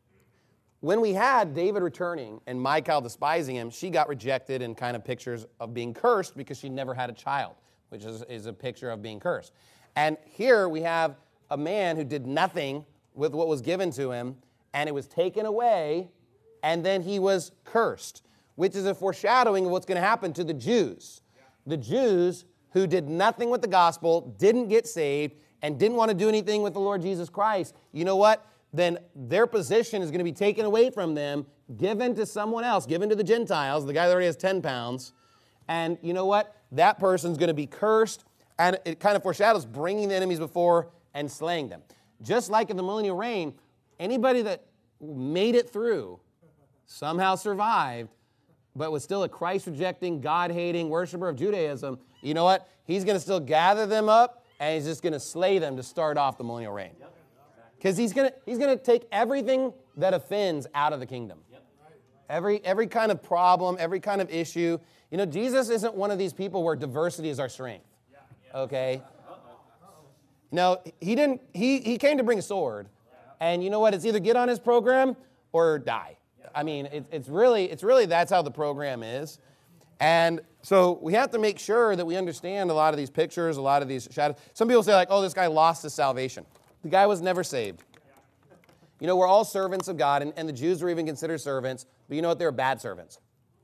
when we had David returning and Michal despising him, she got rejected in kind of pictures of being cursed because she never had a child, which is a picture of being cursed. And here we have a man who did nothing with what was given to him, and it was taken away, and then he was cursed, which is a foreshadowing of what's going to happen to the Jews. The Jews who did nothing with the gospel, didn't get saved, and didn't want to do anything with the Lord Jesus Christ. You know what? Then their position is going to be taken away from them, given to someone else, given to the Gentiles, the guy that already has 10 pounds. And you know what? That person's going to be cursed, and it kind of foreshadows bringing the enemies before and slaying them. Just like in the millennial reign, anybody that made it through, somehow survived, but was still a Christ-rejecting, God-hating worshiper of Judaism, you know what? He's going to still gather them up, and he's just going to slay them to start off the millennial reign. Because he's going to take everything that offends out of the kingdom. Every kind of problem, every kind of issue. You know, Jesus isn't one of these people where diversity is our strength. Okay? No, he didn't. He came to bring a sword. And you know what? It's either get on his program or die. I mean, it's really that's how the program is. And so we have to make sure that we understand a lot of these pictures, a lot of these shadows. Some people say like, oh, this guy lost his salvation. The guy was never saved. You know, we're all servants of God, and the Jews were even considered servants, but you know what? They were bad servants.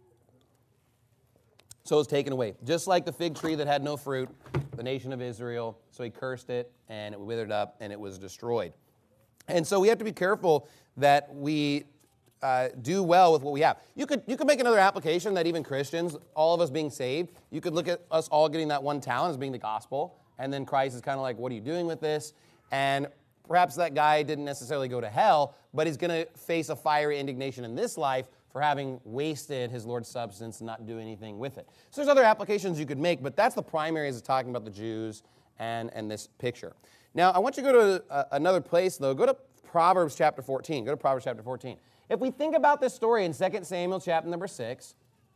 So it was taken away. Just like the fig tree that had no fruit, the nation of Israel, so he cursed it, and it withered up, and it was destroyed. And so we have to be careful that we do well with what we have. You could make another application that even Christians, all of us being saved, you could look at us all getting that one talent as being the gospel, and then Christ is kind of like, what are you doing with this? And perhaps that guy didn't necessarily go to hell, but he's going to face a fiery indignation in this life for having wasted his Lord's substance and not do anything with it. So there's other applications you could make, but that's the primary as talking about the Jews and this picture. Now, I want you to go to another place, though. Go to Proverbs chapter 14. Go to Proverbs chapter 14. If we think about this story in 2 Samuel chapter number 6,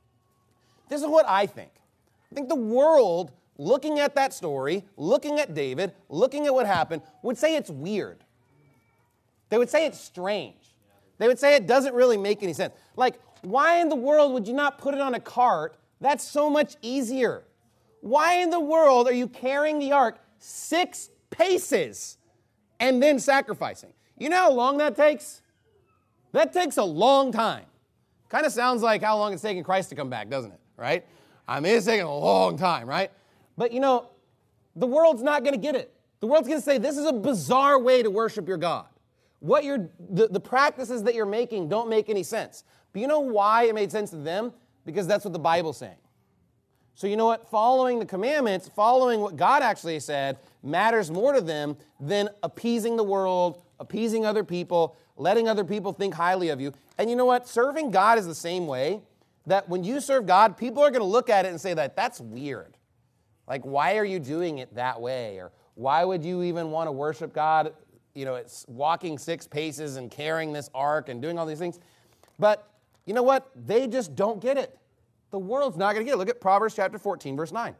this is what I think. I think the world, looking at that story, looking at David, looking at what happened, would say it's weird. They would say it's strange. They would say it doesn't really make any sense. Like, why in the world would you not put it on a cart? That's so much easier. Why in the world are you carrying the ark 6 paces and then sacrificing? You know how long that takes? That takes a long time. Kind of sounds like how long it's taking Christ to come back, doesn't it? Right? I mean, it's taking a long time, right? But you know, the world's not going to get it. The world's going to say, this is a bizarre way to worship your God. The practices that you're making don't make any sense. But you know why it made sense to them? Because that's what the Bible's saying. So you know what? Following the commandments, following what God actually said, matters more to them than appeasing the world, appeasing other people, letting other people think highly of you. And you know what? Serving God is the same way, that when you serve God, people are going to look at it and say that that's weird. Like, why are you doing it that way? Or why would you even want to worship God? You know, it's walking 6 paces and carrying this ark and doing all these things. But you know what? They just don't get it. The world's not going to get it. Look at Proverbs chapter 14, verse 9.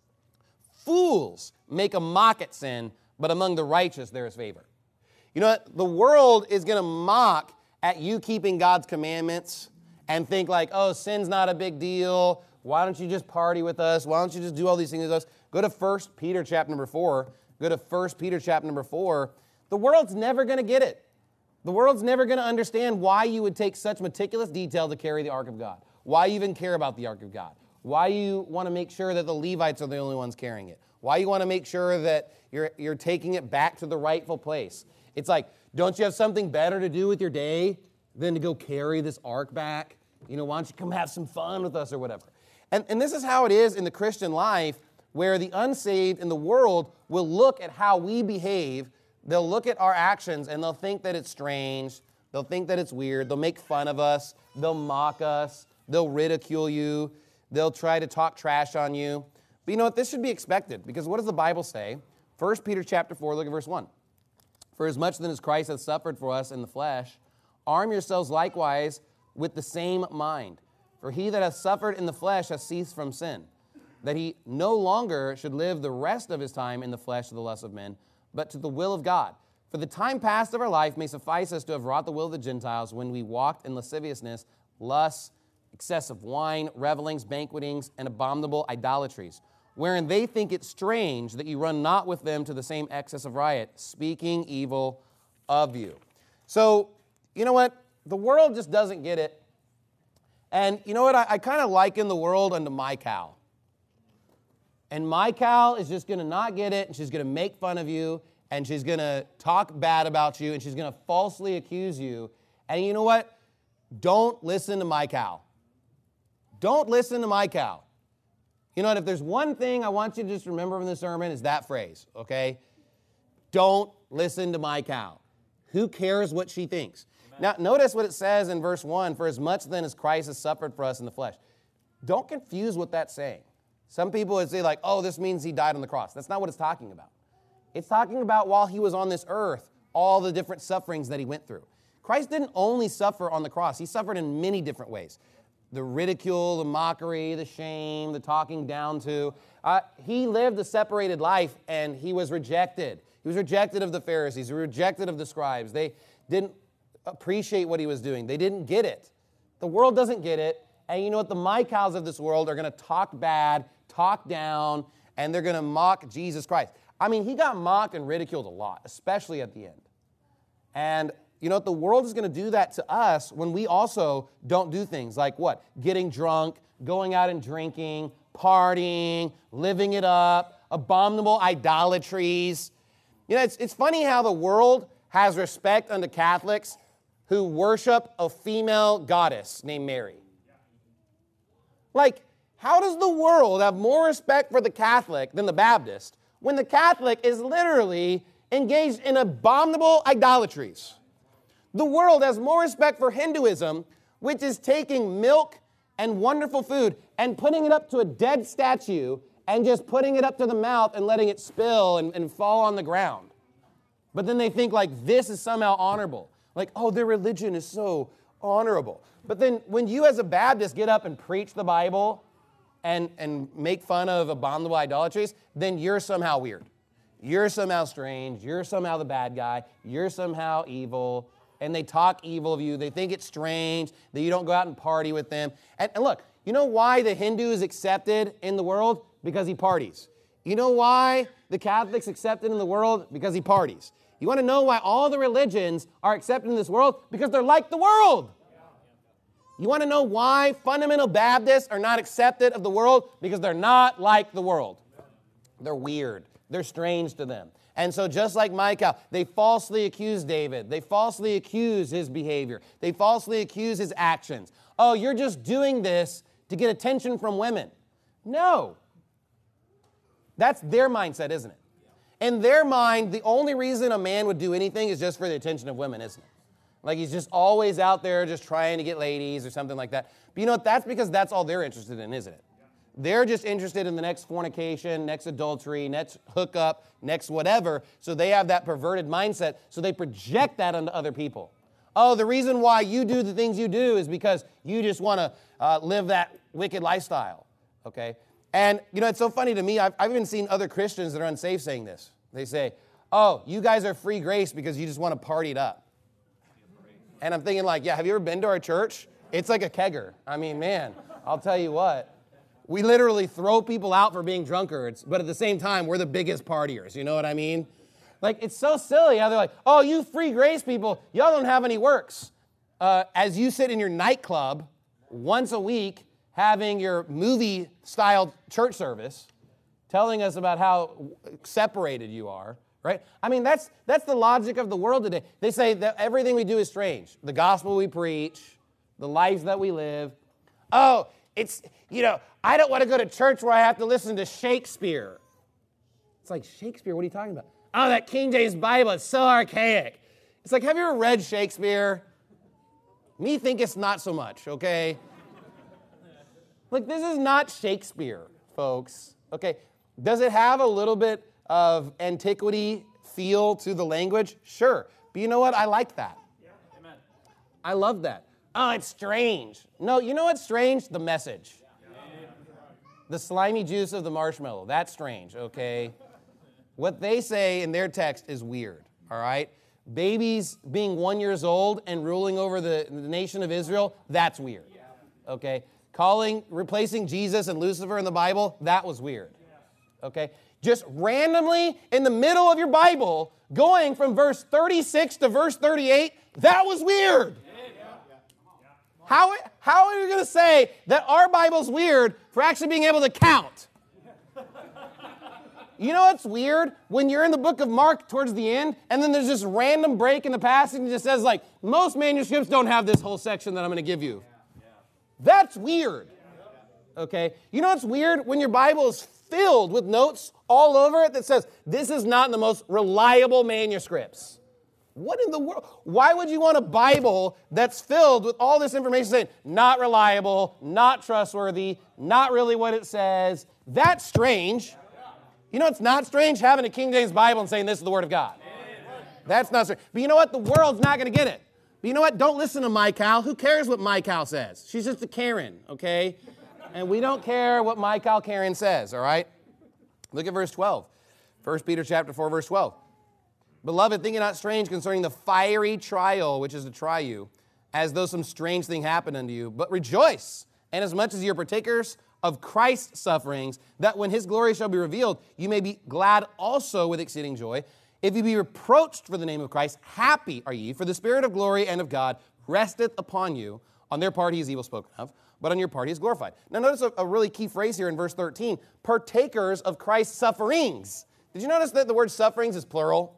Fools make a mock at sin, but among the righteous there is favor. You know what? The world is going to mock at you keeping God's commandments and think like, oh, sin's not a big deal. Why don't you just party with us? Why don't you just do all these things with us? Go to 1 Peter chapter number 4. Go to 1 Peter chapter number 4. The world's never going to get it. The world's never going to understand why you would take such meticulous detail to carry the ark of God. Why you even care about the ark of God. Why you want to make sure that the Levites are the only ones carrying it. Why you want to make sure that you're taking it back to the rightful place. It's like, don't you have something better to do with your day than to go carry this ark back? You know, why don't you come have some fun with us or whatever? And this is how it is in the Christian life, where the unsaved in the world will look at how we behave. They'll look at our actions and they'll think that it's strange. They'll think that it's weird. They'll make fun of us. They'll mock us. They'll ridicule you. They'll try to talk trash on you. But you know what? This should be expected, because what does the Bible say? 1 Peter chapter 4, look at verse 1. For as much then as Christ hath suffered for us in the flesh, arm yourselves likewise with the same mind. For he that hath suffered in the flesh hath ceased from sin, that he no longer should live the rest of his time in the flesh to the lust of men, but to the will of God. For the time past of our life may suffice us to have wrought the will of the Gentiles when we walked in lasciviousness, lusts, excessive wine, revelings, banquetings, and abominable idolatries, wherein they think it strange that you run not with them to the same excess of riot, speaking evil of you. So, you know what? The world just doesn't get it. And you know what? I kind of liken the world unto my cow. And my cow is just going to not get it, and she's going to make fun of you, and she's going to talk bad about you, and she's going to falsely accuse you. And you know what? Don't listen to my cow. Don't listen to my cow. You know what? If there's one thing I want you to just remember from this sermon, is that phrase, okay? Don't listen to my cow. Who cares what she thinks? Now, notice what it says in verse 1, for as much then as Christ has suffered for us in the flesh. Don't confuse what that's saying. Some people would say like, oh, this means he died on the cross. That's not what it's talking about. It's talking about while he was on this earth, all the different sufferings that he went through. Christ didn't only suffer on the cross. He suffered in many different ways. The ridicule, the mockery, the shame, the talking down to. He lived a separated life, and he was rejected. He was rejected of the Pharisees. He was rejected of the scribes. They didn't appreciate what he was doing. They didn't get it. The world doesn't get it. And you know what? The my cows of this world are going to talk bad, talk down, and they're going to mock Jesus Christ. I mean, he got mocked and ridiculed a lot, especially at the end. And you know what? The world is going to do that to us when we also don't do things like what? Getting drunk, going out and drinking, partying, living it up, abominable idolatries. You know, it's funny how the world has respect unto Catholics who worship a female goddess named Mary. Like, how does the world have more respect for the Catholic than the Baptist when the Catholic is literally engaged in abominable idolatries? The world has more respect for Hinduism, which is taking milk and wonderful food and putting it up to a dead statue and just putting it up to the mouth and letting it spill and fall on the ground. But then they think like this is somehow honorable. Like, oh, their religion is so honorable. But then when you as a Baptist get up and preach the Bible and make fun of abominable idolatries, then you're somehow weird. You're somehow strange. You're somehow the bad guy. You're somehow evil. And they talk evil of you. They think it's strange that you don't go out and party with them. And look, you know why the Hindu is accepted in the world? Because he parties. You know why the Catholic's accepted in the world? Because he parties. You want to know why all the religions are accepted in this world? Because they're like the world. You want to know why fundamental Baptists are not accepted of the world? Because they're not like the world. They're weird. They're strange to them. And so just like Micah, they falsely accuse David. They falsely accuse his behavior. They falsely accuse his actions. Oh, you're just doing this to get attention from women. No. That's their mindset, isn't it? In their mind, the only reason a man would do anything is just for the attention of women, isn't it? Like he's just always out there just trying to get ladies or something like that. But you know what? That's because that's all they're interested in, isn't it? They're just interested in the next fornication, next adultery, next hookup, next whatever. So they have that perverted mindset. So they project that onto other people. Oh, the reason why you do the things you do is because you just want to live that wicked lifestyle. Okay? And, you know, it's so funny to me. I've even seen other Christians that are unsafe saying this. They say, oh, you guys are free grace because you just want to party it up. And I'm thinking like, yeah, have you ever been to our church? It's like a kegger. I mean, man, I'll tell you what. We literally throw people out for being drunkards, but at the same time, we're the biggest partiers. You know what I mean? Like, it's so silly how they're like, oh, you free grace people, y'all don't have any works. As you sit in your nightclub once a week having your movie-style church service, telling us about how separated you are, right? I mean, that's the logic of the world today. They say that everything we do is strange. The gospel we preach, the lives that we live. Oh, it's, you know, I don't want to go to church where I have to listen to Shakespeare. It's like, Shakespeare, what are you talking about? Oh, that King James Bible, it's so archaic. It's like, have you ever read Shakespeare? Me think it's not so much, okay? Like, this is not Shakespeare, folks, okay? Does it have a little bit of antiquity feel to the language? Sure. But you know what? I like that. Yeah. Amen. I love that. Oh, it's strange. No, you know what's strange? The message. Yeah. The slimy juice of the marshmallow. That's strange, okay? What they say in their text is weird, all right? Babies being 1 year old and ruling over the nation of Israel, that's weird, okay? Replacing Jesus and Lucifer in the Bible, that was weird, okay? just randomly in the middle of your Bible, going from verse 36 to verse 38, that was weird. How are you going to say that our Bible's weird for actually being able to count? You know what's weird? When you're in the book of Mark towards the end, and then there's this random break in the passage and it just says, like, most manuscripts don't have this whole section that I'm going to give you. That's weird. Okay? You know what's weird? When your Bible is filled with notes all over it that says, this is not the most reliable manuscripts. What in the world? Why would you want a Bible that's filled with all this information saying, not reliable, not trustworthy, not really what it says? That's strange. You know it's not strange? Having a King James Bible and saying this is the Word of God. That's not strange. But you know what? The world's not going to get it. But you know what? Don't listen to Michal. Who cares what Michal says? She's just a Karen, okay? And we don't care what Michal Karen says, all right? Look at verse 12. 1 Peter chapter 4, verse 12. Beloved, think it not strange concerning the fiery trial which is to try you, as though some strange thing happened unto you. But rejoice, inasmuch as you are partakers of Christ's sufferings, that when his glory shall be revealed, you may be glad also with exceeding joy. If you be reproached for the name of Christ, happy are ye, for the Spirit of glory and of God resteth upon you. On their part he is evil spoken of, but on your part he is glorified. Now notice a really key phrase here in verse 13, partakers of Christ's sufferings. Did you notice that the word sufferings is plural?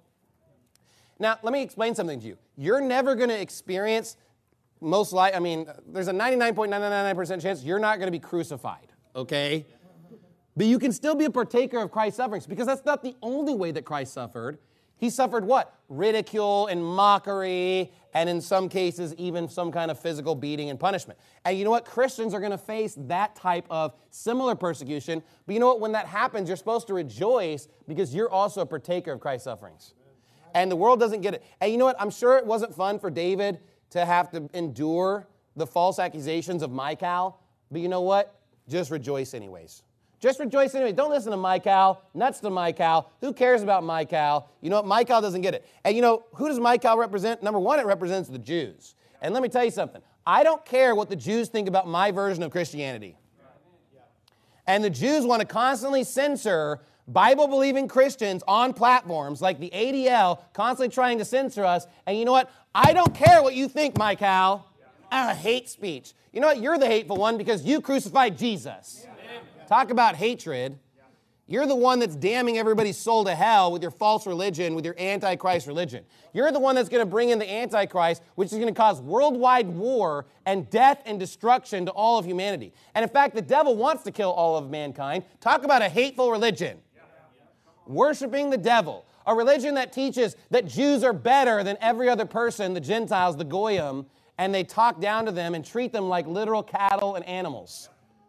Now, let me explain something to you. You're never going to experience there's a 99.999% chance you're not going to be crucified, okay? But you can still be a partaker of Christ's sufferings because that's not the only way that Christ suffered. He suffered what? Ridicule and mockery, and in some cases, even some kind of physical beating and punishment. And you know what? Christians are going to face that type of similar persecution. But you know what? When that happens, you're supposed to rejoice because you're also a partaker of Christ's sufferings. And the world doesn't get it. And you know what? I'm sure it wasn't fun for David to have to endure the false accusations of Michal. But you know what? Just rejoice anyways. Just rejoice anyways. Don't listen to Michal. Nuts to Michal. Who cares about Michal? You know what? Michal doesn't get it. And you know, who does Michal represent? Number one, it represents the Jews. And let me tell you something. I don't care what the Jews think about my version of Christianity. And the Jews want to constantly censor Bible-believing Christians on platforms like the ADL, constantly trying to censor us. And you know what? I don't care what you think, Michal. Hate speech. You know what? You're the hateful one because you crucified Jesus. Talk about hatred. You're the one that's damning everybody's soul to hell with your false religion, with your antichrist religion. You're the one that's going to bring in the antichrist, which is going to cause worldwide war and death and destruction to all of humanity. And in fact, the devil wants to kill all of mankind. Talk about a hateful religion. Worshiping the devil. A religion that teaches that Jews are better than every other person, the Gentiles, the Goyim, and they talk down to them and treat them like literal cattle and animals.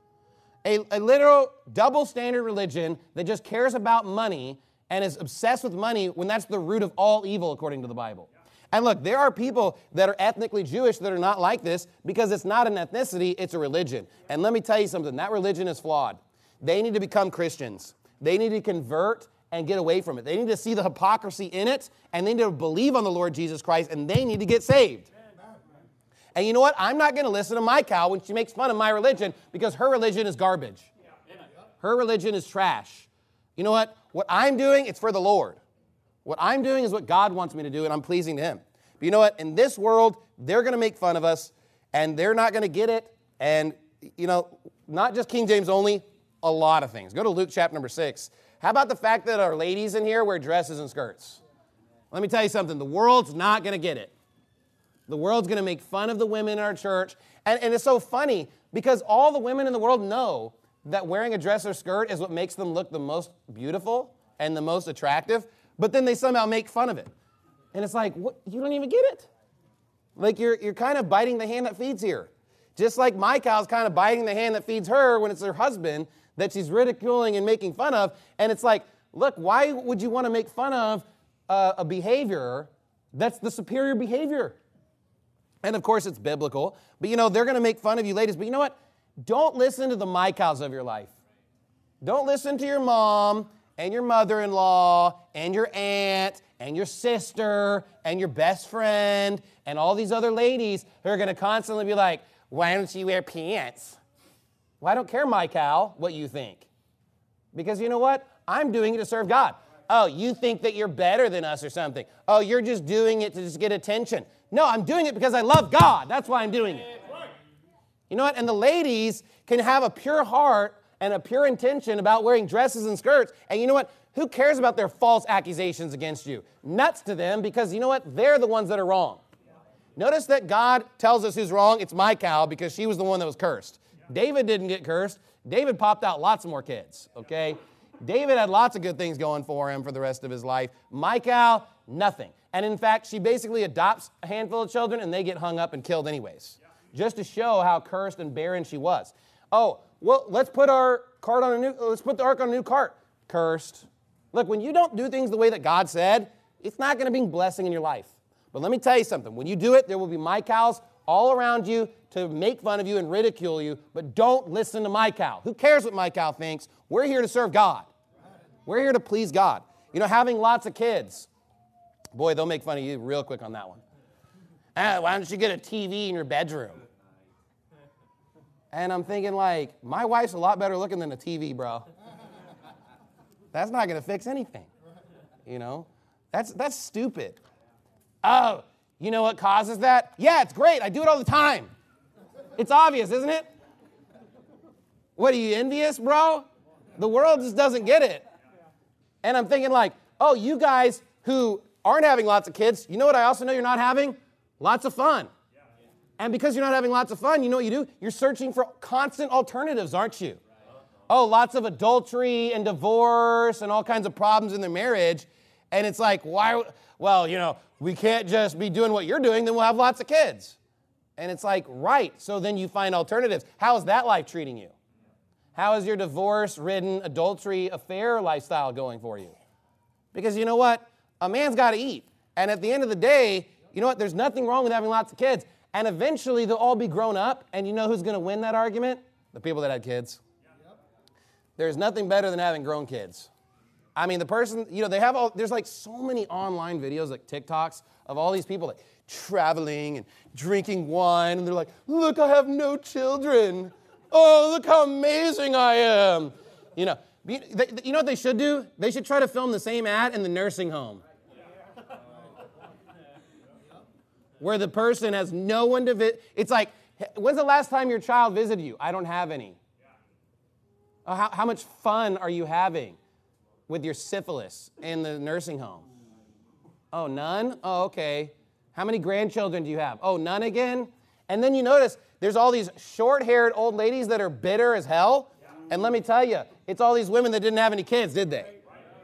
A literal double standard religion that just cares about money and is obsessed with money when that's the root of all evil according to the Bible. And look, there are people that are ethnically Jewish that are not like this because it's not an ethnicity, it's a religion. And let me tell you something, that religion is flawed. They need to become Christians. They need to convert and get away from it. They need to see the hypocrisy in it, and they need to believe on the Lord Jesus Christ, and they need to get saved. And you know what? I'm not going to listen to Michal when she makes fun of my religion because her religion is garbage. Her religion is trash. You know what? What I'm doing, it's for the Lord. What I'm doing is what God wants me to do, and I'm pleasing to Him. But you know what? In this world, they're going to make fun of us, and they're not going to get it. And, you know, not just King James only, a lot of things. Go to Luke chapter number 6. How about the fact that our ladies in here wear dresses and skirts? Let me tell you something. The world's not going to get it. The world's going to make fun of the women in our church. And it's so funny because all the women in the world know that wearing a dress or skirt is what makes them look the most beautiful and the most attractive. But then they somehow make fun of it. And it's like, what? You don't even get it. Like you're kind of biting the hand that feeds here. Just like Michal's kind of biting the hand that feeds her when it's her husband that she's ridiculing and making fun of. And it's like, look, why would you want to make fun of a behavior that's the superior behavior? And of course, it's biblical. But you know, they're going to make fun of you ladies. But you know what? Don't listen to the Michals of your life. Don't listen to your mom and your mother-in-law and your aunt and your sister and your best friend and all these other ladies who are going to constantly be like, why don't you wear pants? Well, I don't care, Michal, what you think. Because you know what? I'm doing it to serve God. Oh, you think that you're better than us or something. Oh, you're just doing it to just get attention. No, I'm doing it because I love God. That's why I'm doing it. You know what? And the ladies can have a pure heart and a pure intention about wearing dresses and skirts. And you know what? Who cares about their false accusations against you? Nuts to them, because you know what? They're the ones that are wrong. Notice that God tells us who's wrong. It's Michal, because she was the one that was cursed. David didn't get cursed. David popped out lots of more kids, okay? David had lots of good things going for him for the rest of his life. Michal, nothing. And in fact, she basically adopts a handful of children, and they get hung up and killed anyways, just to show how cursed and barren she was. Oh, well, let's put the ark on a new cart. Cursed. Look, when you don't do things the way that God said, it's not going to bring blessing in your life. But let me tell you something. When you do it, there will be Michals all around you to make fun of you and ridicule you, but don't listen to Michal. Who cares what Michal thinks? We're here to serve God. We're here to please God. You know, having lots of kids. Boy, they'll make fun of you real quick on that one. Why don't you get a TV in your bedroom? And I'm thinking, like, my wife's a lot better looking than a TV, bro. That's not going to fix anything. You know? That's stupid. Oh, you know what causes that? Yeah, it's great. I do it all the time. It's obvious, isn't it? What, are you envious, bro? The world just doesn't get it. And I'm thinking like, oh, you guys who aren't having lots of kids, you know what I also know you're not having? Lots of fun. And because you're not having lots of fun, you know what you do? You're searching for constant alternatives, aren't you? Oh, lots of adultery and divorce and all kinds of problems in their marriage. And it's like, why? Well, you know, we can't just be doing what you're doing, then we'll have lots of kids. And it's like, right, so then you find alternatives. How is that life treating you? How is your divorce-ridden, adultery, affair lifestyle going for you? Because you know what? A man's got to eat. And at the end of the day, you know what? There's nothing wrong with having lots of kids. And eventually they'll all be grown up. And you know who's going to win that argument? The people that had kids. There's nothing better than having grown kids. I mean, the person, you know, there's like so many online videos, like TikToks, of all these people like traveling and drinking wine. And they're like, look, I have no children. Oh, look how amazing I am. You know what they should do? They should try to film the same ad in the nursing home. Where the person has no one to visit. It's like, when's the last time your child visited you? I don't have any. Oh, how much fun are you having with your syphilis in the nursing home? Oh, none? Oh, okay. How many grandchildren do you have? Oh, none again? And then you notice there's all these short-haired old ladies that are bitter as hell. And let me tell you, it's all these women that didn't have any kids, did they?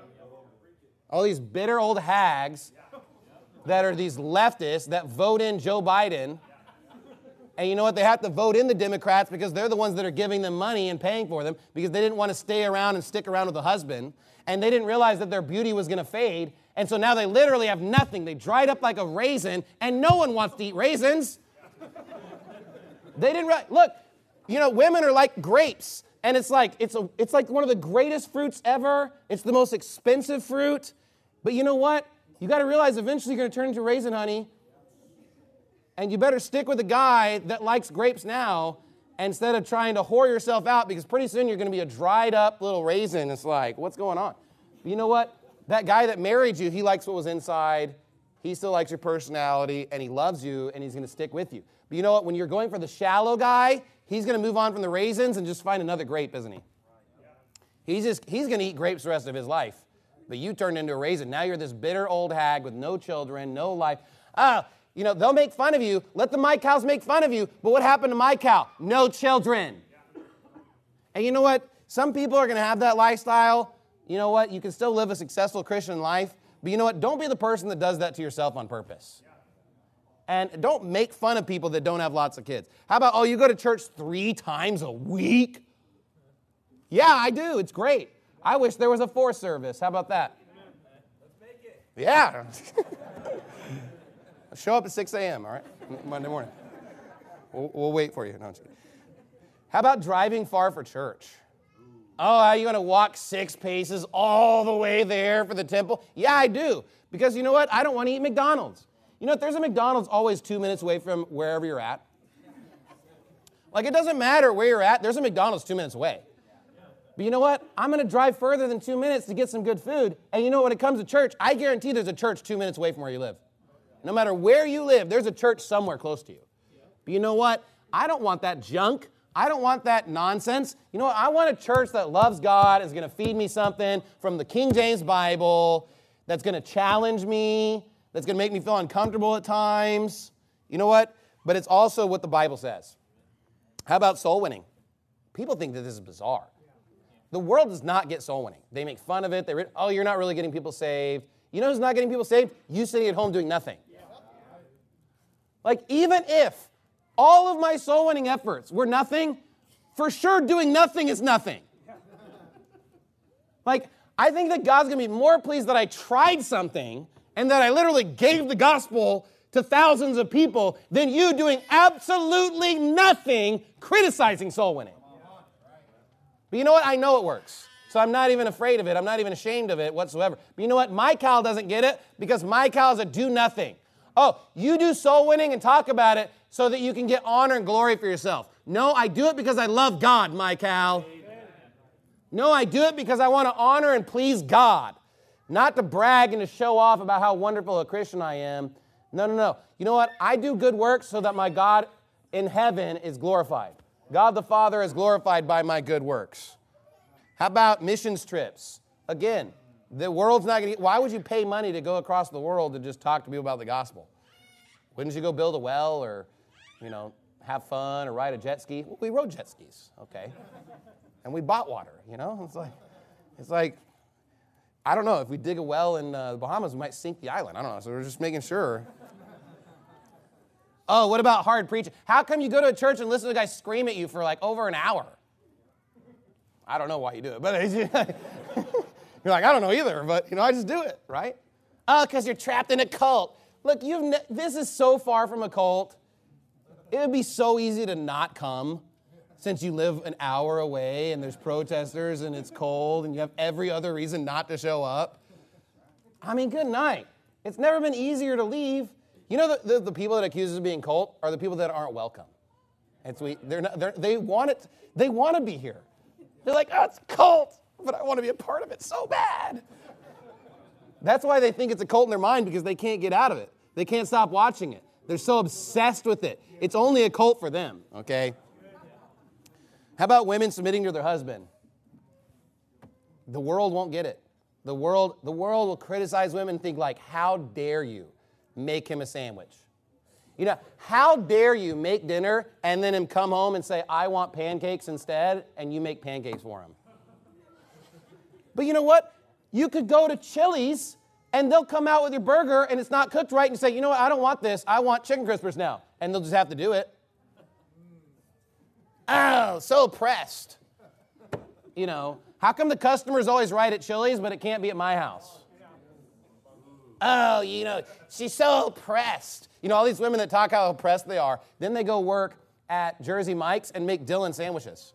All these bitter old hags that are these leftists that vote in Joe Biden. And you know what? They have to vote in the Democrats because they're the ones that are giving them money and paying for them because they didn't want to stay around and stick around with a husband. And they didn't realize that their beauty was going to fade. And so now they literally have nothing. They dried up like a raisin, and no one wants to eat raisins. They didn't look, you know, women are like grapes. And it's like one of the greatest fruits ever. It's the most expensive fruit. But you know what? You got to realize eventually you're going to turn into raisin honey. And you better stick with a guy that likes grapes now instead of trying to whore yourself out, because pretty soon you're going to be a dried up little raisin. It's like, what's going on? But you know what? That guy that married you, he likes what was inside. He still likes your personality, and he loves you, and he's going to stick with you. But you know what? When you're going for the shallow guy, he's going to move on from the raisins and just find another grape, isn't he? He's going to eat grapes the rest of his life. But you turned into a raisin. Now you're this bitter old hag with no children, no life. You know, they'll make fun of you. Let the Michals make fun of you. But what happened to Michal? No children. And you know what? Some people are going to have that lifestyle. You know what? You can still live a successful Christian life. But you know what? Don't be the person that does that to yourself on purpose. And don't make fun of people that don't have lots of kids. How about, oh, you go to church 3 times a week? Yeah, I do. It's great. I wish there was a 4th service. How about that? Let's make it. Yeah. Show up at 6 a.m., all right? Monday morning. We'll wait for you. No, I'm just kidding. How about driving far for church? Oh, are you going to walk 6 paces all the way there for the temple? Yeah, I do. Because you know what? I don't want to eat McDonald's. You know what? There's a McDonald's always 2 minutes away from wherever you're at. Like, it doesn't matter where you're at. There's a McDonald's 2 minutes away. But you know what? I'm going to drive further than 2 minutes to get some good food. And you know, when it comes to church, I guarantee there's a church 2 minutes away from where you live. No matter where you live, there's a church somewhere close to you. But you know what? I don't want that junk. I don't want that nonsense. You know what? I want a church that loves God, is going to feed me something from the King James Bible, that's going to challenge me, that's going to make me feel uncomfortable at times. You know what? But it's also what the Bible says. How about soul winning? People think that this is bizarre. The world does not get soul winning. They make fun of it. Oh, you're not really getting people saved. You know who's not getting people saved? You sitting at home doing nothing. Like, even if all of my soul winning efforts were nothing, for sure doing nothing is nothing. Like, I think that God's going to be more pleased that I tried something and that I literally gave the gospel to thousands of people than you doing absolutely nothing criticizing soul winning. But you know what? I know it works. So I'm not even afraid of it. I'm not even ashamed of it whatsoever. But you know what? My Cal doesn't get it because my Cal is a do nothing. Oh, you do soul winning and talk about it so that you can get honor and glory for yourself. No, I do it because I love God, my Cal. No, I do it because I want to honor and please God. Not to brag and to show off about how wonderful a Christian I am. No. You know what? I do good works so that my God in heaven is glorified. God the Father is glorified by my good works. How about missions trips? Again, the world's not going to... Why would you pay money to go across the world to just talk to people about the gospel? Wouldn't you go build a well or, have fun or ride a jet ski? Well, we rode jet skis, okay. And we bought water, It's like, I don't know. If we dig a well in the Bahamas, we might sink the island. I don't know. So we're just making sure. Oh, what about hard preaching? How come you go to a church and listen to a guy scream at you for like over an hour? I don't know why you do it, but you're like, I don't know either, but I just do it, right? Oh, because you're trapped in a cult. Look, this is so far from a cult. It would be so easy to not come since you live an hour away and there's protesters and it's cold and you have every other reason not to show up. I mean, good night. It's never been easier to leave. You know, the people that accuse us of being cult are the people that aren't welcome. They want it. They want to be here. They're like, oh, it's a cult, but I want to be a part of it so bad. That's why they think it's a cult in their mind, because they can't get out of it. They can't stop watching it. They're so obsessed with it. It's only a cult for them, okay? How about women submitting to their husband? The world won't get it. The world will criticize women and think like, how dare you make him a sandwich? How dare you make dinner and then him come home and say, I want pancakes instead, and you make pancakes for him. But you know what? You could go to Chili's and they'll come out with your burger and it's not cooked right and you say, you know what, I don't want this. I want chicken crispers now. And they'll just have to do it. Oh, so pressed. How come the customer's always right at Chili's, but it can't be at my house? Oh, she's so oppressed. All these women that talk how oppressed they are, then they go work at Jersey Mike's and make Dylan sandwiches,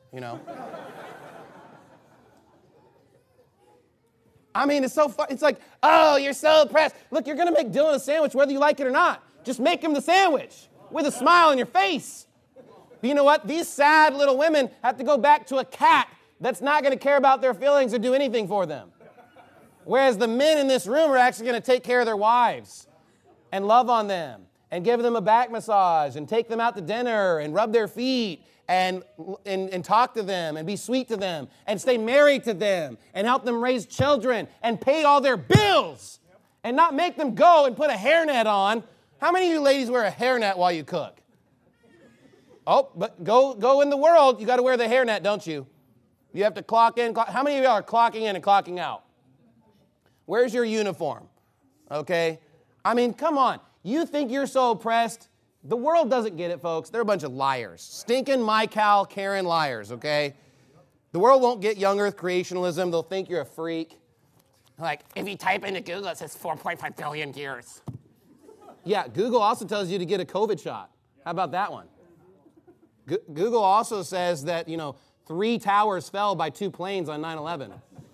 I mean, it's so fun. It's like, oh, you're so oppressed. Look, you're going to make Dylan a sandwich whether you like it or not. Just make him the sandwich with a smile on your face. But you know what? These sad little women have to go back to a cat that's not going to care about their feelings or do anything for them. Whereas the men in this room are actually going to take care of their wives and love on them and give them a back massage and take them out to dinner and rub their feet and talk to them and be sweet to them and stay married to them and help them raise children and pay all their bills and not make them go and put a hairnet on. How many of you ladies wear a hairnet while you cook? Oh, but go in the world, you got to wear the hairnet, don't you? You have to clock in. How many of you are clocking in and clocking out? Where's your uniform? Okay? I mean, come on. You think you're so oppressed? The world doesn't get it, folks. They're a bunch of liars. Stinking MyCal Karen liars, okay? The world won't get young earth creationalism. They'll think you're a freak. Like, if you type into Google, it says 4.5 billion years. Yeah, Google also tells you to get a COVID shot. How about that one? Google also says that, 3 towers fell by 2 planes on 9/11.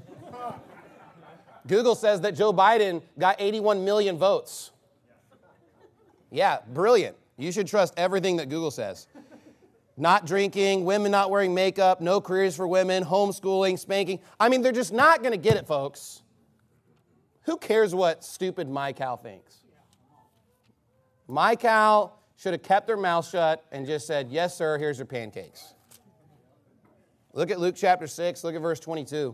Google says that Joe Biden got 81 million votes. Yeah, brilliant. You should trust everything that Google says. not drinking, women not wearing makeup, no careers for women, homeschooling, spanking. I mean, they're just not going to get it, folks. Who cares what stupid Michal thinks? Michal should have kept her mouth shut and just said, yes, sir, here's your pancakes. Look at Luke chapter 6, look at verse 22.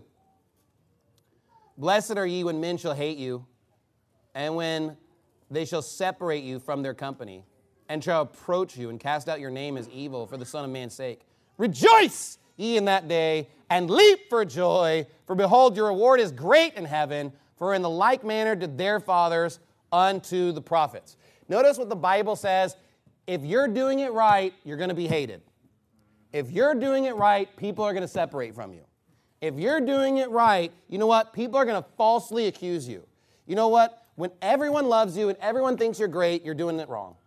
Blessed are ye when men shall hate you, and when they shall separate you from their company, and shall approach you and cast out your name as evil for the Son of Man's sake. Rejoice ye in that day, and leap for joy, for behold, your reward is great in heaven, for in the like manner did their fathers unto the prophets. Notice what the Bible says. If you're doing it right, you're going to be hated. If you're doing it right, people are going to separate from you. If you're doing it right, you know what? People are going to falsely accuse you. You know what? When everyone loves you and everyone thinks you're great, you're doing it wrong.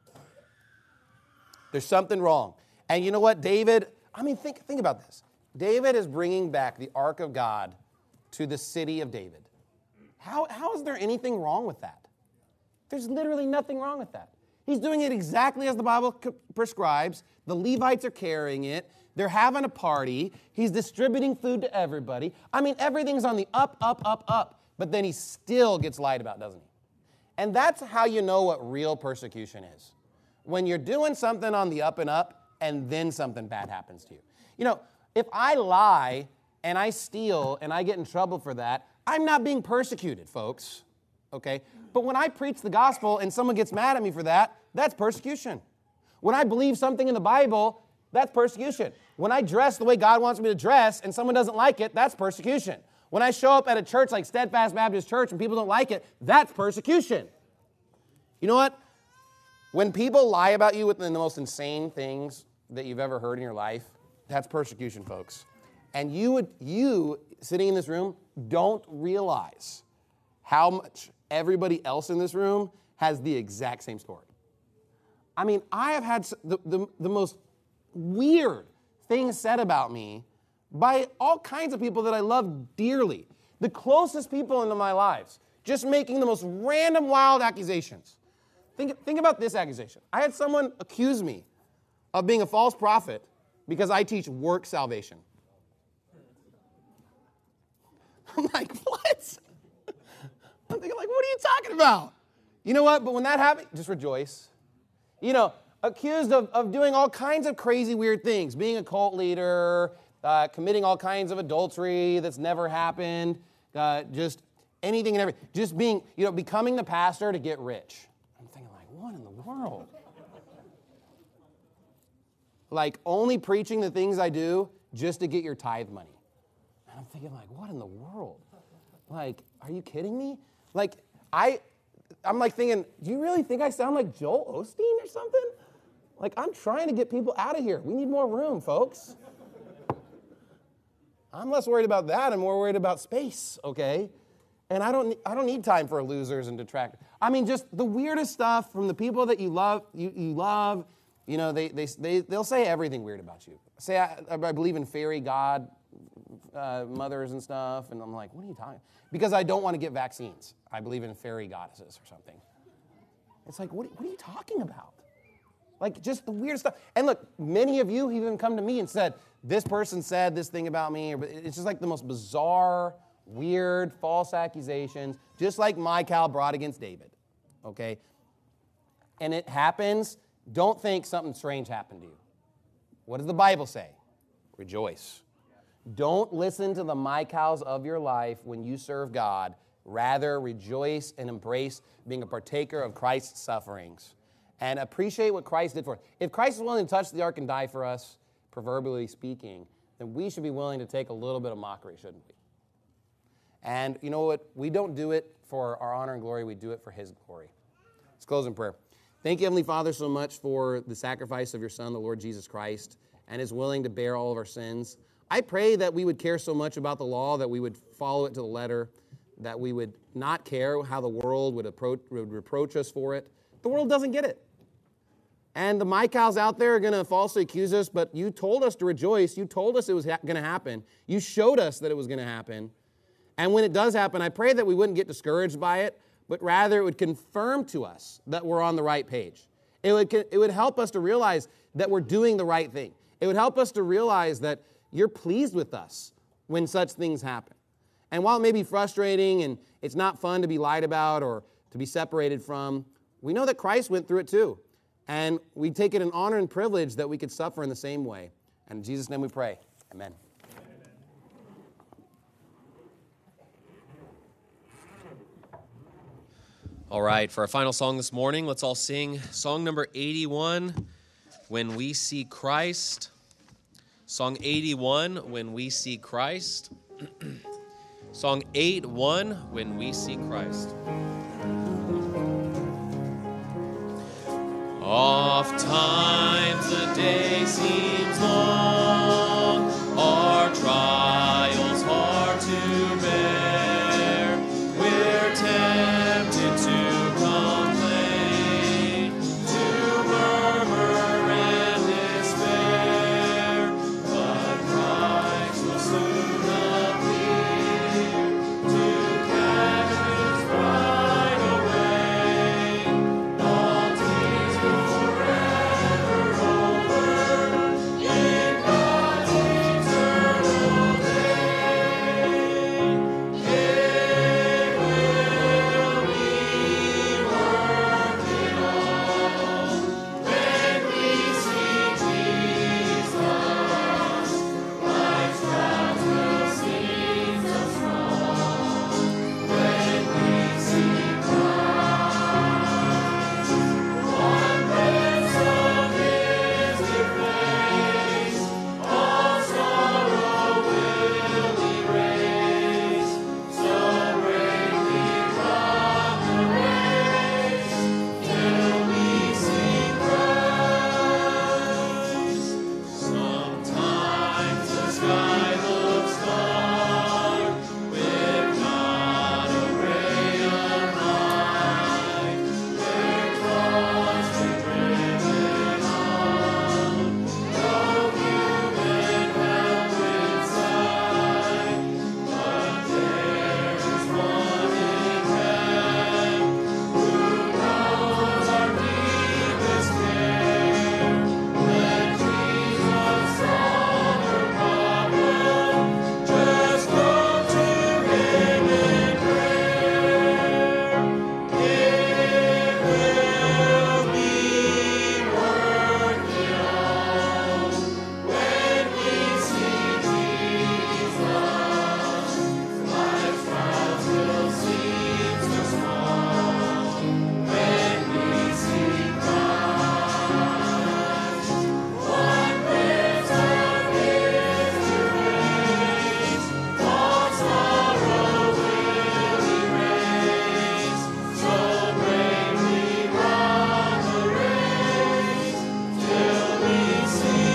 There's something wrong. And you know what? David, think about this. David is bringing back the Ark of God to the city of David. How is there anything wrong with that? There's literally nothing wrong with that. He's doing it exactly as the Bible prescribes. The Levites are carrying it. They're having a party. He's distributing food to everybody. I mean, everything's on the up, up, up, up. But then he still gets lied about, doesn't he? And that's how you know what real persecution is. When you're doing something on the up and up, and then something bad happens to you. You know, if I lie and I steal and I get in trouble for that, I'm not being persecuted, folks. Okay? But when I preach the gospel and someone gets mad at me for that, that's persecution. When I believe something in the Bible, that's persecution. When I dress the way God wants me to dress and someone doesn't like it, that's persecution. When I show up at a church like Steadfast Baptist Church and people don't like it, that's persecution. You know what? When people lie about you within the most insane things that you've ever heard in your life, that's persecution, folks. And you sitting in this room don't realize how much everybody else in this room has the exact same story. I mean, I have had the most weird things said about me by all kinds of people that I love dearly. The closest people into my lives, just making the most random, wild accusations. Think about this accusation. I had someone accuse me of being a false prophet because I teach work salvation. I'm like, what? I'm thinking, like, what are you talking about? You know what? But when that happened, just rejoice. You know, accused of doing all kinds of crazy, weird things, being a cult leader, committing all kinds of adultery that's never happened, just anything and everything. Just being, becoming the pastor to get rich. I'm thinking, like, what in the world? Like, only preaching the things I do just to get your tithe money. And I'm thinking, like, what in the world? Like, are you kidding me? Like, I'm like thinking, do you really think I sound like Joel Osteen or something? Like, I'm trying to get people out of here. We need more room, folks. I'm less worried about that and more worried about space, okay? And I don't need time for losers and detractors. I mean, just the weirdest stuff from the people that you love. You love. You know, they'll say everything weird about you. Say I believe in fairy god mothers and stuff, and I'm like, what are you talking? Because I don't want to get vaccines. I believe in fairy goddesses or something. It's like, what are you talking about? Like, just the weird stuff. And look, many of you have even come to me and said, this person said this thing about me. It's just like the most bizarre, weird, false accusations, just like Michal brought against David, okay? And it happens. Don't think something strange happened to you. What does the Bible say? Rejoice. Don't listen to the Michals of your life when you serve God. Rather, rejoice and embrace being a partaker of Christ's sufferings. And appreciate what Christ did for us. If Christ is willing to touch the ark and die for us, proverbially speaking, then we should be willing to take a little bit of mockery, shouldn't we? And you know what? We don't do it for our honor and glory. We do it for His glory. Let's close in prayer. Thank you, Heavenly Father, so much for the sacrifice of your Son, the Lord Jesus Christ, and His willing to bear all of our sins. I pray that we would care so much about the law that we would follow it to the letter, that we would not care how the world would reproach us for it. The world doesn't get it. And the Michals out there are going to falsely accuse us, but you told us to rejoice. You told us it was going to happen. You showed us that it was going to happen. And when it does happen, I pray that we wouldn't get discouraged by it, but rather it would confirm to us that we're on the right page. It would help us to realize that we're doing the right thing. It would help us to realize that you're pleased with us when such things happen. And while it may be frustrating and it's not fun to be lied about or to be separated from, we know that Christ went through it too. And we take it an honor and privilege that we could suffer in the same way. And in Jesus' name we pray. Amen. All right, for our final song this morning, let's all sing song number 81, When We See Christ. Song 81, When We See Christ. Song 8-1, When We See Christ. Oft times the day seems long, our trials hard to bear. We're tempted to complain, to murmur and despair, but Christ will soon appear to catch His bride away. All tears forever over in God's eternal day. It will be worth it all when we see Jesus. Life's trials will seem so small when we see Christ. One glimpse of His dear face, all sorrow will erase. So bravely run the race till we see Christ. Sometimes the sky looks dark with not a ray of light. We're tossed and driven on, no human help inside. But there is one in heaven who knows our deepest care. Let Jesus solve our problem. Just go to Him in prayer. It will be worth it all when we see Jesus. Life's trials will seem so small when we see Christ. One glimpse of His dear face, all sorrow will erase. So bravely run the race till we see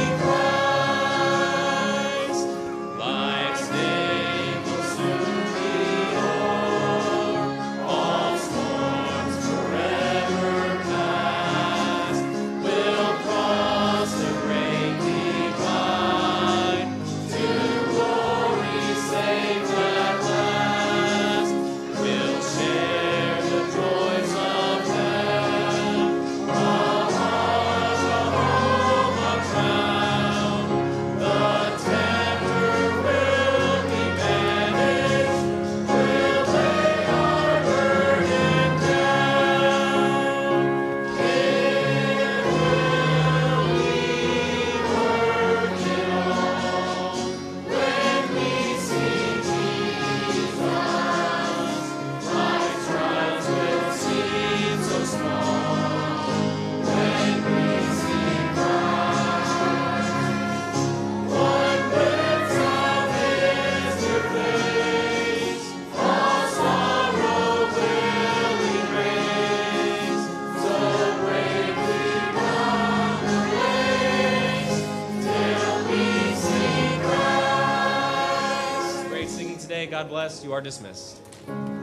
Christ. Life's day will soon be o'er, all storms forever past. We'll cross the great divide to glory safe at last. We'll share the joys of heaven, the heart, the home, a crown. The tempter will be banished. We'll lay our burden down. It will be worth it all when we see Jesus. Life's trials will seem so small when we see Christ. One glimpse of His dear face, all sorrow will erase. So bravely run the race till we see Christ. Great singing today. God bless. You are dismissed.